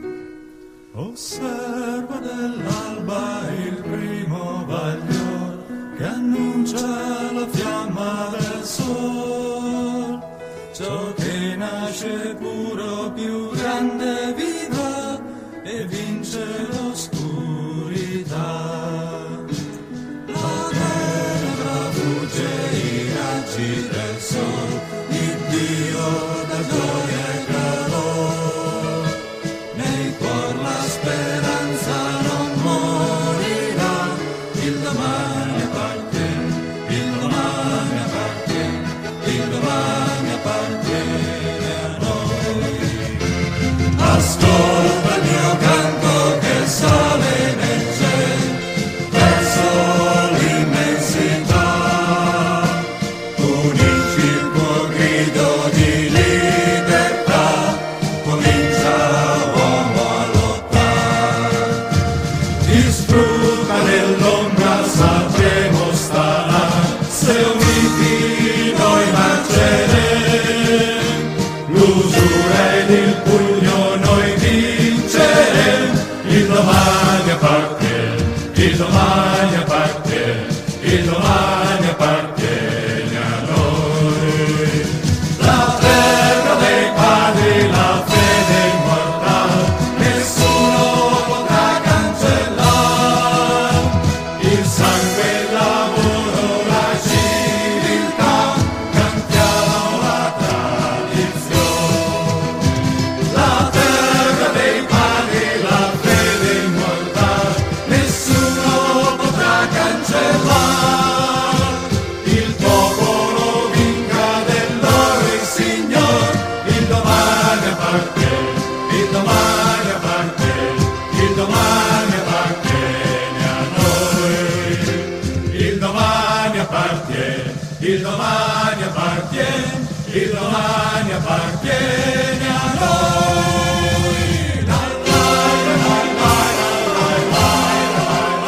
Osserva nell'alba il primo baglior che annuncia la fiamma del sol. Ciò che nasce puro più grande viva e vince l'oscurità. La tenebra fugge i raggi del sol, il Dio da gioia e calore. Nei cuor la speranza non morirà, il domani appartiene, il domani appartiene, il domani appartiene a noi. Ascolta il mio canto che sale nel cielo verso l'immensità, unisci il tuo grido di libertà, comincia uomo a lottare. Ti sfrutta nell'ombra, sapremo stare, se uniti noi marceremo, l'usura ed il pugno noi vinceremo. Il domani appartiene, il domani appartiene, il domani appartiene a noi. La terra dei padri, la fede immortale, nessuno potrà cancellare. Il sangue, il lavoro, la civiltà, cantiamo la tradizione. La terra dei padri, la fede immortale, nessuno potrà cancellare. Il popolo vinca dell'oro il Signore, il domani appartiene, il domani appartiene, il domani appartiene a noi. Il domani appartiene, il domani appartiene, il domani appartiene a noi. La, la, la, la, la, la, la, la, la.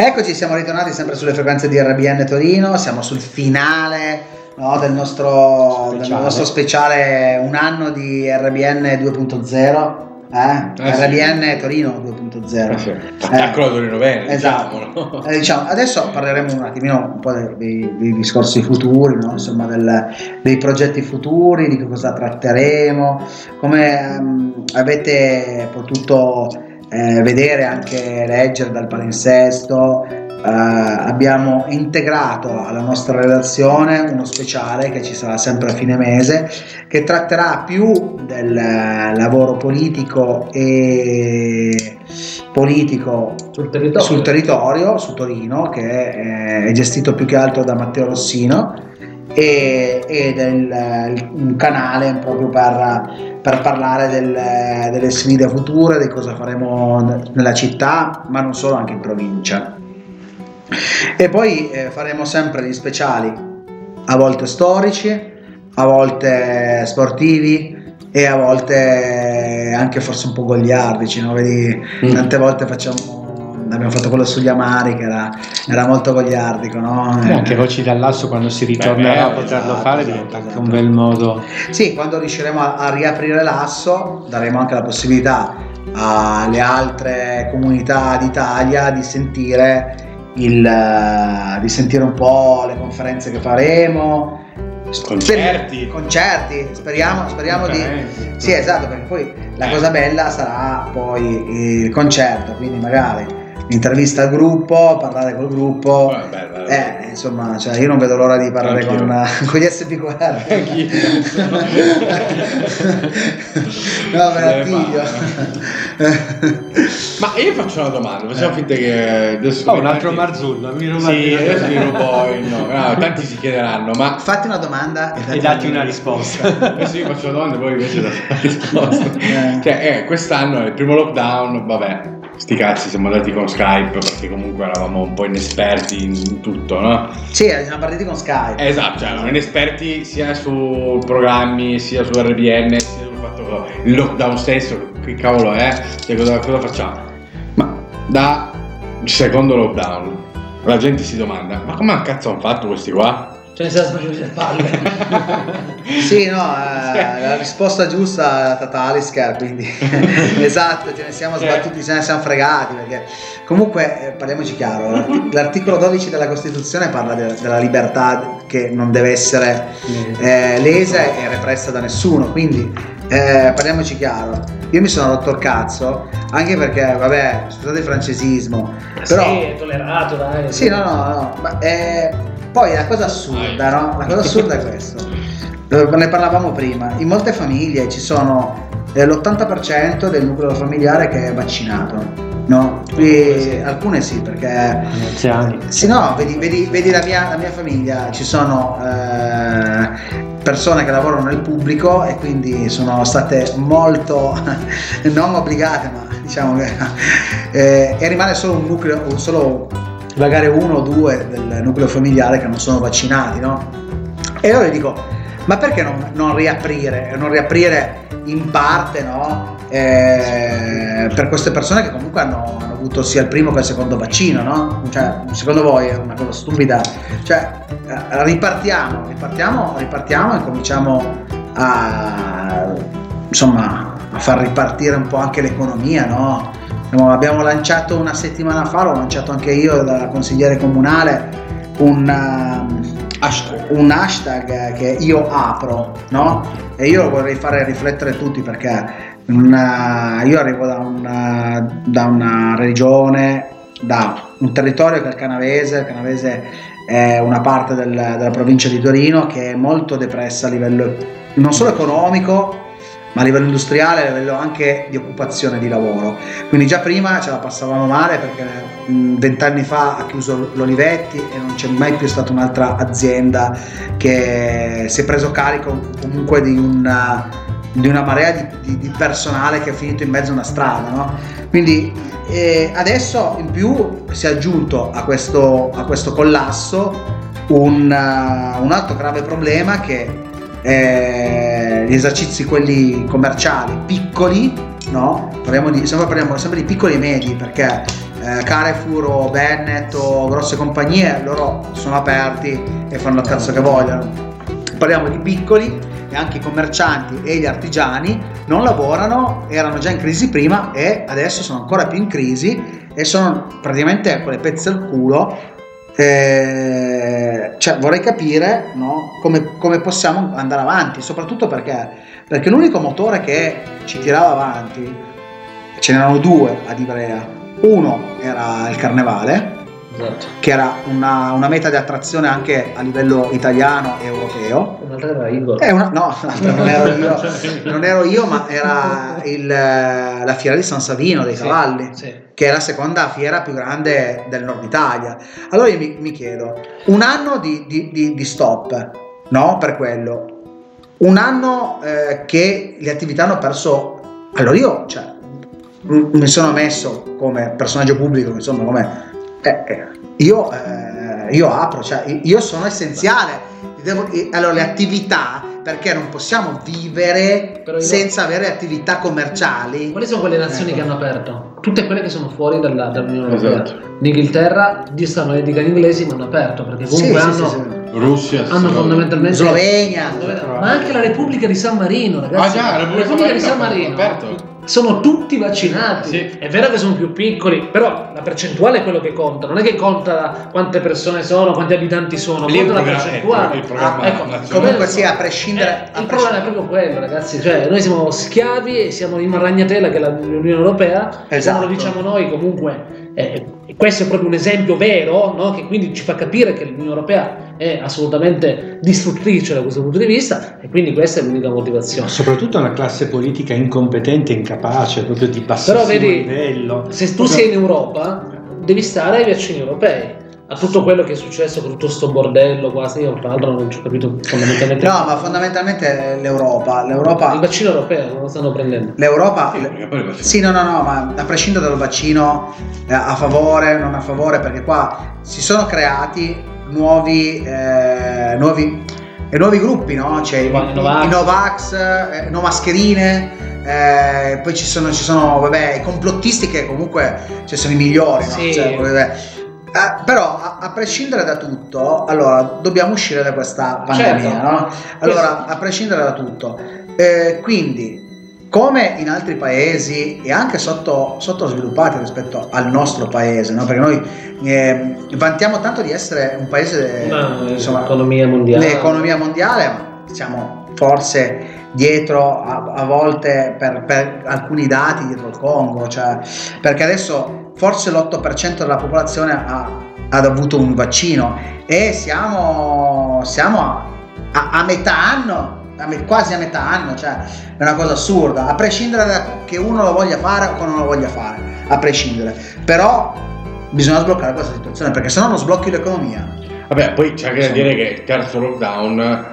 Eccoci, siamo ritornati sempre sulle frequenze di R B N Torino, siamo sul finale, no, del, nostro, speciale. del nostro speciale un anno di R B N due punto zero. Eh? Eh, R B N sì. Torino due punto zero, eh sì. Attacco eh, Torino bene, esatto. Diciamo, eh, diciamo, adesso parleremo un attimino un po' dei, dei, dei discorsi futuri, no? Insomma del, dei progetti futuri, di cosa tratteremo, come um, avete potuto eh, vedere, anche leggere dal palinsesto. Uh, abbiamo integrato alla nostra redazione uno speciale che ci sarà sempre a fine mese, che tratterà più del uh, lavoro politico e politico sul territorio, sul territorio, su Torino, che è, è gestito più che altro da Matteo Rossino, e, e del, un canale proprio per, per parlare del, delle sfide future, di cosa faremo nella città, ma non solo, anche in provincia. E poi eh, faremo sempre gli speciali, a volte storici, a volte sportivi e a volte anche forse un po' goliardici, no? Vedi, mm. tante volte facciamo, abbiamo fatto quello sugli amari che era, era molto goliardico, no? E anche Voci dall'Asso, quando si ritornerà Beh, a poterlo esatto, fare, diventa anche esatto. un bel modo. Sì, quando riusciremo a, a riaprire l'Asso daremo anche la possibilità alle altre comunità d'Italia di sentire Il, uh, di sentire un po' le conferenze che faremo, concerti, concerti speriamo, speriamo di sì, esatto, perché poi la cosa bella sarà poi il concerto, quindi magari l'intervista al gruppo, parlare col gruppo, oh, bello, bello. Eh, insomma, cioè io non vedo l'ora di parlare con, con gli S P Q R. No, me la piglio. Ma io faccio una domanda, facciamo finta che adesso oh, un altro tanti... Marzullo, mi ruba sì, adesso mi rubo no, no, tanti si chiederanno, ma fatti una domanda e, e datti una risposta. Adesso io faccio una domanda e poi invece date una risposta. eh. Cioè, eh, quest'anno è il primo lockdown, vabbè. Sti cazzi, siamo andati con Skype perché comunque eravamo un po' inesperti in tutto, no? Sì, siamo partiti con Skype. Esatto, cioè eravamo inesperti sia su programmi, sia su R B N, sia sul fatto il lockdown stesso, che cavolo è, cioè cosa, cosa facciamo? Ma da secondo lockdown la gente si domanda, ma come cazzo hanno fatto questi qua? Ce ne siamo sbagliati le palle. Sì, no, eh, la risposta giusta è la Tatalisker, quindi esatto, ce ne siamo sbattuti, ce ne siamo fregati, perché comunque eh, parliamoci chiaro, l'articolo dodici della Costituzione parla de- della libertà che non deve essere eh, lesa e repressa da nessuno, quindi eh, parliamoci chiaro, io mi sono rotto il cazzo, anche perché, vabbè, scusate il francesismo, però... Sì, è tollerato, dai. Sì, no, no, no, ma... Eh, poi la cosa assurda, no? La cosa assurda è questo. Ne parlavamo prima. In molte famiglie ci sono eh, l'ottanta per cento del nucleo familiare che è vaccinato, no? E alcune sì, perché anziani. Sì, no, vedi, vedi, vedi la mia, la mia famiglia, ci sono eh, persone che lavorano nel pubblico e quindi sono state molto non obbligate, ma diciamo che eh, e rimane solo un nucleo, solo magari uno o due del nucleo familiare che non sono vaccinati, no? E allora dico, ma perché non, non riaprire, non riaprire in parte, no? Eh, per queste persone che comunque hanno, hanno avuto sia il primo che il secondo vaccino, no? Cioè, secondo voi è una cosa stupida? Cioè, ripartiamo, ripartiamo, ripartiamo e cominciamo a, insomma, a far ripartire un po' anche l'economia, no? Abbiamo lanciato una settimana fa, l'ho lanciato anche io da consigliere comunale, un, uh, hashtag. un hashtag che io apro, no? E io vorrei fare riflettere tutti, perché una, io arrivo da una, da una regione, da un territorio che è il Canavese. Il Canavese è una parte del, della provincia di Torino che è molto depressa a livello non solo economico, ma a livello industriale, a livello anche di occupazione di lavoro. Quindi già prima ce la passavamo male, perché vent'anni fa ha chiuso l'Olivetti e non c'è mai più stata un'altra azienda che si è preso carico comunque di una, di una marea di, di, di personale che è finito in mezzo a una strada, no? Quindi eh, adesso in più si è aggiunto a questo, a questo collasso un, uh, un altro grave problema, che Eh, gli esercizi quelli commerciali piccoli, no? Parliamo di, sempre, parliamo sempre di piccoli e medi, perché eh, Carrefour o Bennett o grosse compagnie, loro sono aperti e fanno il cazzo che vogliono. Parliamo di piccoli, e anche i commercianti e gli artigiani non lavorano, erano già in crisi prima e adesso sono ancora più in crisi e sono praticamente con le pezze al culo. Eh, cioè vorrei capire, no, come, come possiamo andare avanti, soprattutto perché, perché l'unico motore che ci tirava avanti, ce n'erano due ad Ivrea. Uno era il carnevale, esatto, che era una, una meta di attrazione anche a livello italiano e europeo. Un'altra era Igor. Eh, una, no, non ero io, non ero io, ma era il, la fiera di San Savino dei Cavalli, sì, sì, che è la seconda fiera più grande del nord Italia. Allora io mi, mi chiedo, un anno di, di, di, di stop, no, per quello, un anno eh, che le attività hanno perso. Allora io, cioè, mi sono messo come personaggio pubblico, insomma, come eh, eh, io, eh, io apro, cioè io sono essenziale. Devo, allora le attività, perché non possiamo vivere senza avere attività commerciali. Quali sono quelle nazioni eh, che hanno aperto? Tutte quelle che sono fuori dalla, dall'Unione Europea. Esatto. In Inghilterra stanno le dica in inglesi, ma hanno aperto perché comunque sì, hanno, sì, sì, sì. Russia, hanno fondamentalmente Slovenia, ma anche la Repubblica di San Marino, ragazzi. Ah, già, la Repubblica, Repubblica di San Marino aperto. Sono tutti vaccinati, sì. È vero che sono più piccoli, però la percentuale è quello che conta, non è che conta quante persone sono, quanti abitanti sono, lì conta la percentuale. Il programma, ah, ecco, comunque sì, a prescindere, eh, a il prescindere. problema è proprio quello, ragazzi, cioè noi siamo schiavi e siamo in una ragnatela che è l'Unione Europea, esatto. Come lo diciamo noi comunque. Eh, questo è proprio un esempio vero, no? Che quindi ci fa capire che l'Unione Europea è assolutamente distruttrice da questo punto di vista e quindi questa è l'unica motivazione. Soprattutto una classe politica incompetente, incapace, proprio di bassissimo Però vedi, livello. Se tu sei in Europa devi stare ai vaccini europei. A tutto quello che è successo con tutto sto bordello quasi, io tra l'altro non ci ho capito fondamentalmente. No, ma fondamentalmente l'Europa, l'Europa il vaccino europeo lo stanno prendendo. L'Europa, sì, sì, no, no, no, ma a prescindere dal vaccino, eh, a favore, non a favore, perché qua si sono creati nuovi, eh, nuovi, eh, nuovi gruppi, no? C'è i Novax, i Novax eh, no mascherine. Eh, poi ci sono, ci sono, vabbè, i complottisti che comunque cioè, sono i migliori, no? Sì. Cioè, vabbè. Eh, però a, a prescindere da tutto, allora dobbiamo uscire da questa pandemia, certo, no? Allora a prescindere da tutto, eh, quindi come in altri paesi e anche sotto, sottosviluppati rispetto al nostro paese, no? Perché noi eh, vantiamo tanto di essere un paese, no, insomma, economia mondiale, l'economia mondiale, ma siamo forse dietro a, a volte per, per alcuni dati dietro il Congo, cioè, perché adesso forse l'otto per cento della popolazione ha, ha avuto un vaccino e siamo, siamo a, a, a metà anno, a me, quasi a metà anno, cioè è una cosa assurda, a prescindere da che uno lo voglia fare o che non lo voglia fare, a prescindere, però bisogna sbloccare questa situazione perché sennò non sblocchi l'economia. Vabbè, poi c'è anche da dire che il terzo lockdown,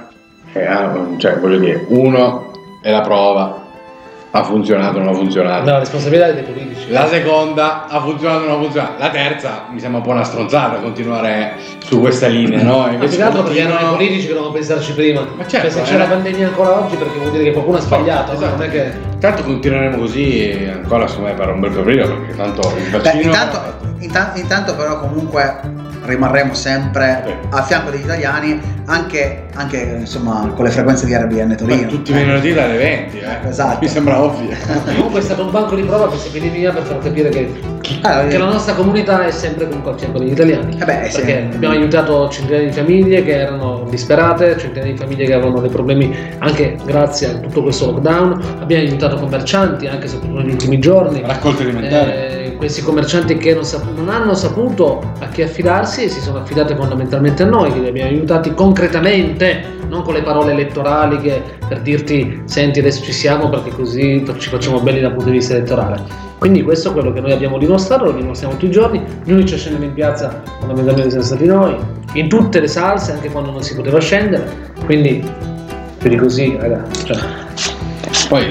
eh, cioè voglio dire, uno è la prova. Ha funzionato o non ha funzionato? No, la responsabilità è dei politici. La seconda ha funzionato o non ha funzionato. La terza mi sembra un po' una stronzata continuare su questa linea, no? Ma più che altro perché erano i politici che dovevano pensarci prima. Ma certo, cioè, se c'è la pandemia ancora oggi perché vuol dire che qualcuno ha sbagliato, esatto. Non è che... Tanto continueremo così ancora secondo me per un bel periodo perché tanto il vaccino... Beh, intanto, intanto, intanto però comunque rimarremo sempre sì. a fianco degli italiani anche, anche insomma con le frequenze di R B N Torino. Ma tutti i venerdì dalle venti, eh. Esatto. Mi sembra ovvio. Comunque è stato un banco di prova questa epidemia per far capire che, allora, che la nostra comunità è sempre comunque a fianco degli italiani. Eh beh, perché sì. abbiamo aiutato centinaia di famiglie che erano disperate, centinaia di famiglie che avevano dei problemi anche grazie a tutto questo lockdown. Abbiamo aiutato commercianti anche soprattutto negli ultimi giorni. Raccolta alimentare. Eh, questi commercianti che non, sap- non hanno saputo a chi affidarsi e si sono affidati fondamentalmente a noi, che li abbiamo aiutati concretamente, non con le parole elettorali che per dirti senti adesso ci siamo perché così ci facciamo belli dal punto di vista elettorale. Quindi questo è quello che noi abbiamo dimostrato, lo dimostriamo tutti i giorni. Gli unici a scendere in piazza fondamentalmente siamo stati noi, in tutte le salse, anche quando non si poteva scendere, quindi più di così, ragazzi. Cioè. Poi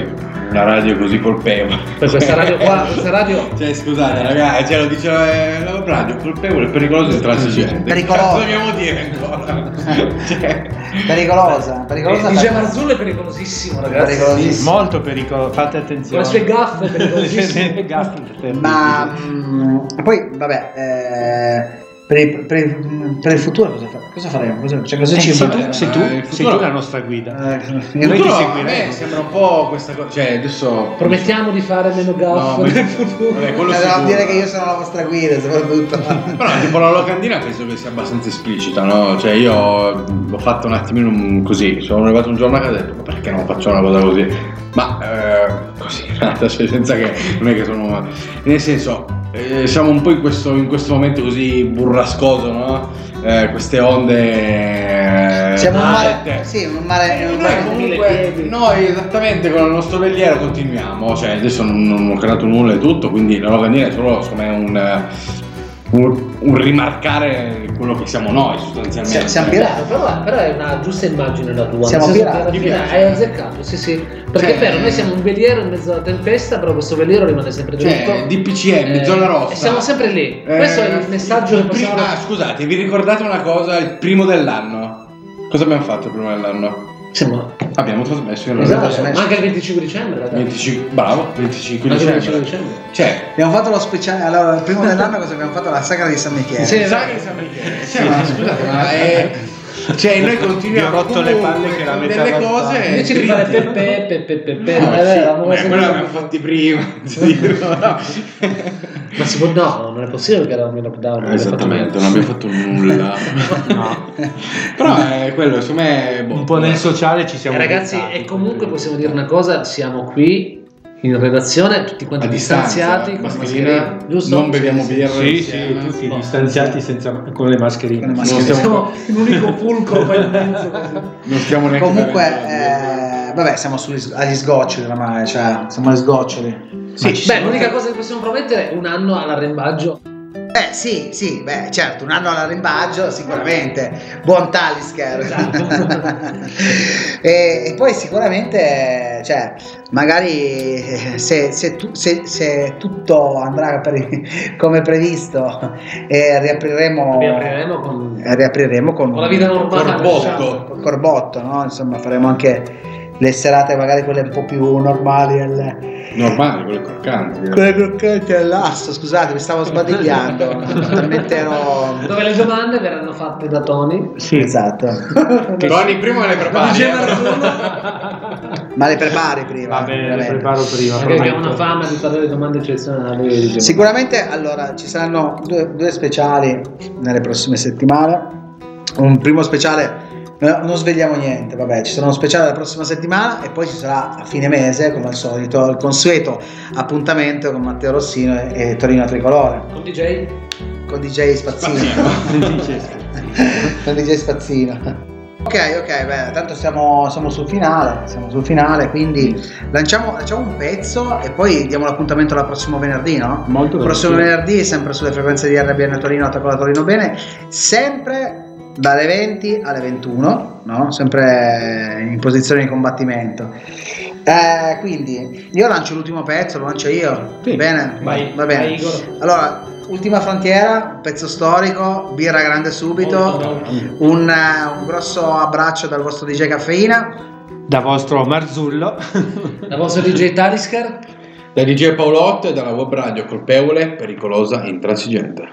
una radio così colpevole. Per questa radio qua, questa radio. Cioè, scusate, ragazzi, cioè, lo diceva eh, la radio colpevole, pericolosa e transigente. Pericolosa. Cosa dobbiamo dire ancora? Cioè, pericolosa, pericolosa. Eh, dice Marzullo è pericolosissimo, ragazzi. Pericolosissimo. Molto pericoloso, fate attenzione. Con le sue gaffe pericolosissime. gaffe. Ma mh, poi, vabbè, eh, per, il, per, il, per il futuro cosa, fa, cosa faremo? Cosa, cioè, cosa eh, ci sei, faremo? tu, sei, tu, Eh, sei tu la nostra guida. Eh, Noi futuro, ti a seguiremo. me sembra un po' questa cosa. Cioè, adesso. Promettiamo di fare meno gaffe No, nel futuro. Vabbè, quello eh, sicuro. devo dire che io sono la vostra guida, soprattutto. Però tipo la locandina penso che sia abbastanza esplicita, no? Cioè io l'ho fatto un attimino così, sono arrivato un giorno a casa e ho detto ma perché non faccio una cosa così? Ma eh, così, cioè, senza che non è che sono. Nel senso, eh, siamo un po' in questo, in questo momento così burrascoso, no? Eh, queste onde. Siamo un mare. alte. Sì, un mare. Un Noi mare comunque noi esattamente con il nostro veliero continuiamo, cioè adesso non, non ho creato nulla e tutto, quindi la locandina è solo come un, un, un rimarcare quello che siamo noi sostanzialmente. Siamo pirati. Però, però è una giusta immagine la tua. Siamo nel senso pirati. che alla fine hai azzeccato, sì sì. Perché Cioè, è vero, noi siamo un veliero in mezzo alla tempesta, però questo veliero rimane sempre dritto. Cioè, D P C M, Eh, zona rossa. E siamo sempre lì. Eh, Questo è il messaggio che il primo- possiamo. Ah, scusate, vi ricordate una cosa? Il primo dell'anno. Cosa abbiamo fatto il primo dell'anno? Siamo. Abbiamo trasmesso in Esatto, realtà. ma anche il venticinque dicembre, ragazzi. venticinque, bravo, venticinque Anche il dicembre. venticinque dicembre. Cioè, Abbiamo fatto lo speciale. Allora, il primo dell'anno cosa abbiamo fatto? La sagra di San Michele. Sì, sai che San Michele? Cioè, ma scusate, ma è. Cioè, noi continuiamo Vi ho rotto le comunque palle che la con metà delle va- cose. Invece di fare dritte. pepe, pepe, pepe, No, non è sì, vero, non beh, è quello sempre- l'abbiamo fatti prima. di dirlo, no? Ma si può, no, non è possibile che eravamo in lockdown. non Esattamente, non abbiamo abbiamo fatto nulla. No. Però è quello, secondo me. boh, Un po' nel sociale ci siamo Eh, ragazzi, buttati. e comunque possiamo dire una cosa, siamo qui in redazione, tutti quanti A distanza, distanziati, con mascherina, mascherine, giusto? non beviamo Sì, birra. Sì, sì, insieme. tutti No. distanziati senza, con le mascherine. Con le Non mascherine. stiamo, Siamo in un unico fulcro qua in mezzo così. non stiamo neanche Comunque, bevendo. eh, vabbè, siamo sugli, agli sgoccioli oramai, cioè, siamo agli sgoccioli. Sì, ci beh, sono- l'unica cosa che possiamo promettere è un anno all'arrembaggio. Eh sì, sì, beh, certo, un anno all'arrembaggio sicuramente, buon Talisker. Esatto. e, e poi sicuramente, cioè, magari eh, se, se, tu- se- se tutto andrà per i- come previsto e riapriremo, Riapriremo con, eh, riapriremo con, con la vita normale. Corbotto. diciamo. col Corbotto, no? Insomma, faremo anche le serate magari quelle un po' più normali al, Normale, quelle croccanti. eh. quelle croccanti all'asso, scusate, mi stavo sbadigliando, talmente ero. Dove le domande verranno fatte da Tony. Sì. Esatto. Tony, prima le prepari. Dice eh. Marzullo. Ma le prepari prima. Va bene, le veramente. preparo prima. Perché abbiamo prometto. una fama di fare le domande eccezionali. dice- Sicuramente allora ci saranno due, due speciali nelle prossime settimane. Un primo speciale, eh, non svegliamo niente, vabbè, ci sarà uno speciale la prossima settimana e poi ci sarà a fine mese, come al solito, il consueto appuntamento con Matteo Rossino e, e Torino Tricolore, Con D J? con D J Spazzino. con D J Spazzino. Ok, ok, beh, tanto siamo, siamo sul finale, siamo sul finale, quindi lanciamo, lanciamo un pezzo e poi diamo l'appuntamento al prossimo venerdì, no? Molto Il bene, prossimo sì. venerdì, sempre sulle frequenze di R B N Torino, Attacco Torino Bene, sempre dalle venti alle ventuno, no? Sempre in posizione di combattimento. Eh, quindi io lancio l'ultimo pezzo, lo lancio io. Sì, Bene? vai, Va bene. vai, Igor. Allora, Ultima Frontiera, pezzo storico, birra grande subito. Molto, molto. Un, eh, un grosso abbraccio dal vostro D J Caffeina. Da vostro Marzullo. La vostra D J Talisker? Da D J Paolotto e dalla web radio colpevole, pericolosa e intransigente.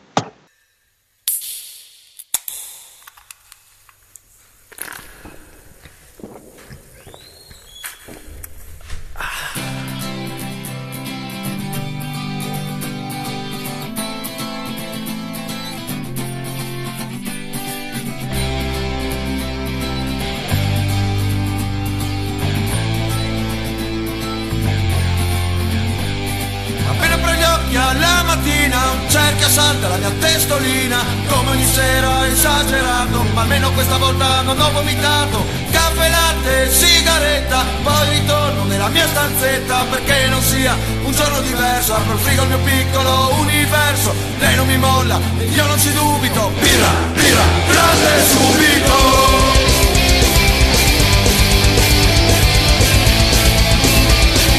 Appena apro gli occhi alla mattina cerca salta la mia testolina, come ogni sera esagerando, ma almeno questa volta non ho vomitato. Caffè, latte, sigaretta, poi ritorno nella mia stanzetta, perché non sia un giorno diverso. Apro il frigo il mio piccolo universo, lei non mi molla ed io non ci dubito. Birra, birra, grande subito.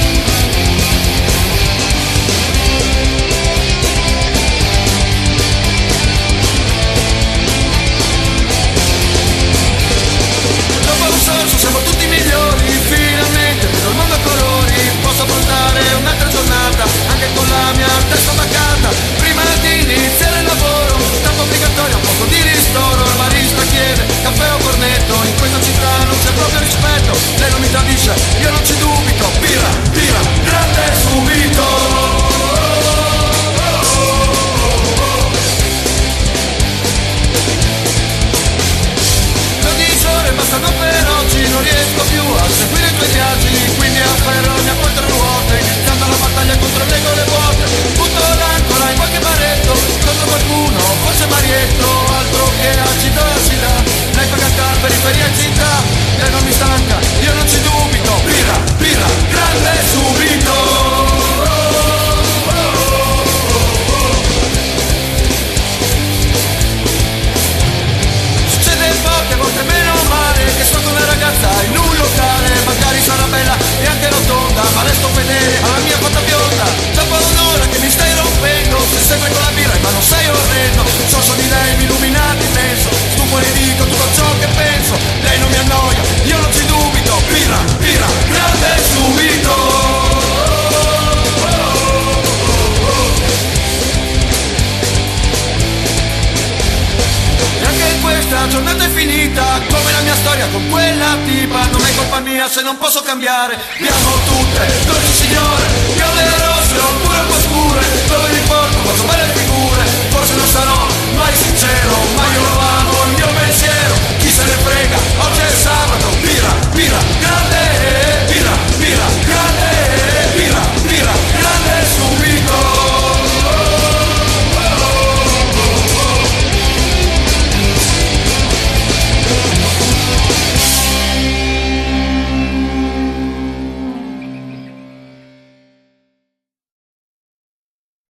felicità, lei non mi stanca, io non ci dubito. Birra, birra, grande subito. Succede poche volte, meno male, che sto con una ragazza in un locale. Magari sarà bella e anche rotonda, ma resto fedele alla mia fatta bionda. Dopo un'ora che mi stai rompendo, sei sempre con la birra in mano, sei orrendo. So so di lei, mi illuminati immenso, stufo e dico tutto ciò che penso. Lei non mi annoia, io non ci dubito. Birra, birra, grande subito. E anche questa giornata è finita, come la mia storia con quella tipa. Non è colpa mia se non posso cambiare, abbiamo tutte, dolce signore. Io le rose oppure un po' scure, dove mi porto, faccio belle figure. Forse non sarò mai sincero, ma io lo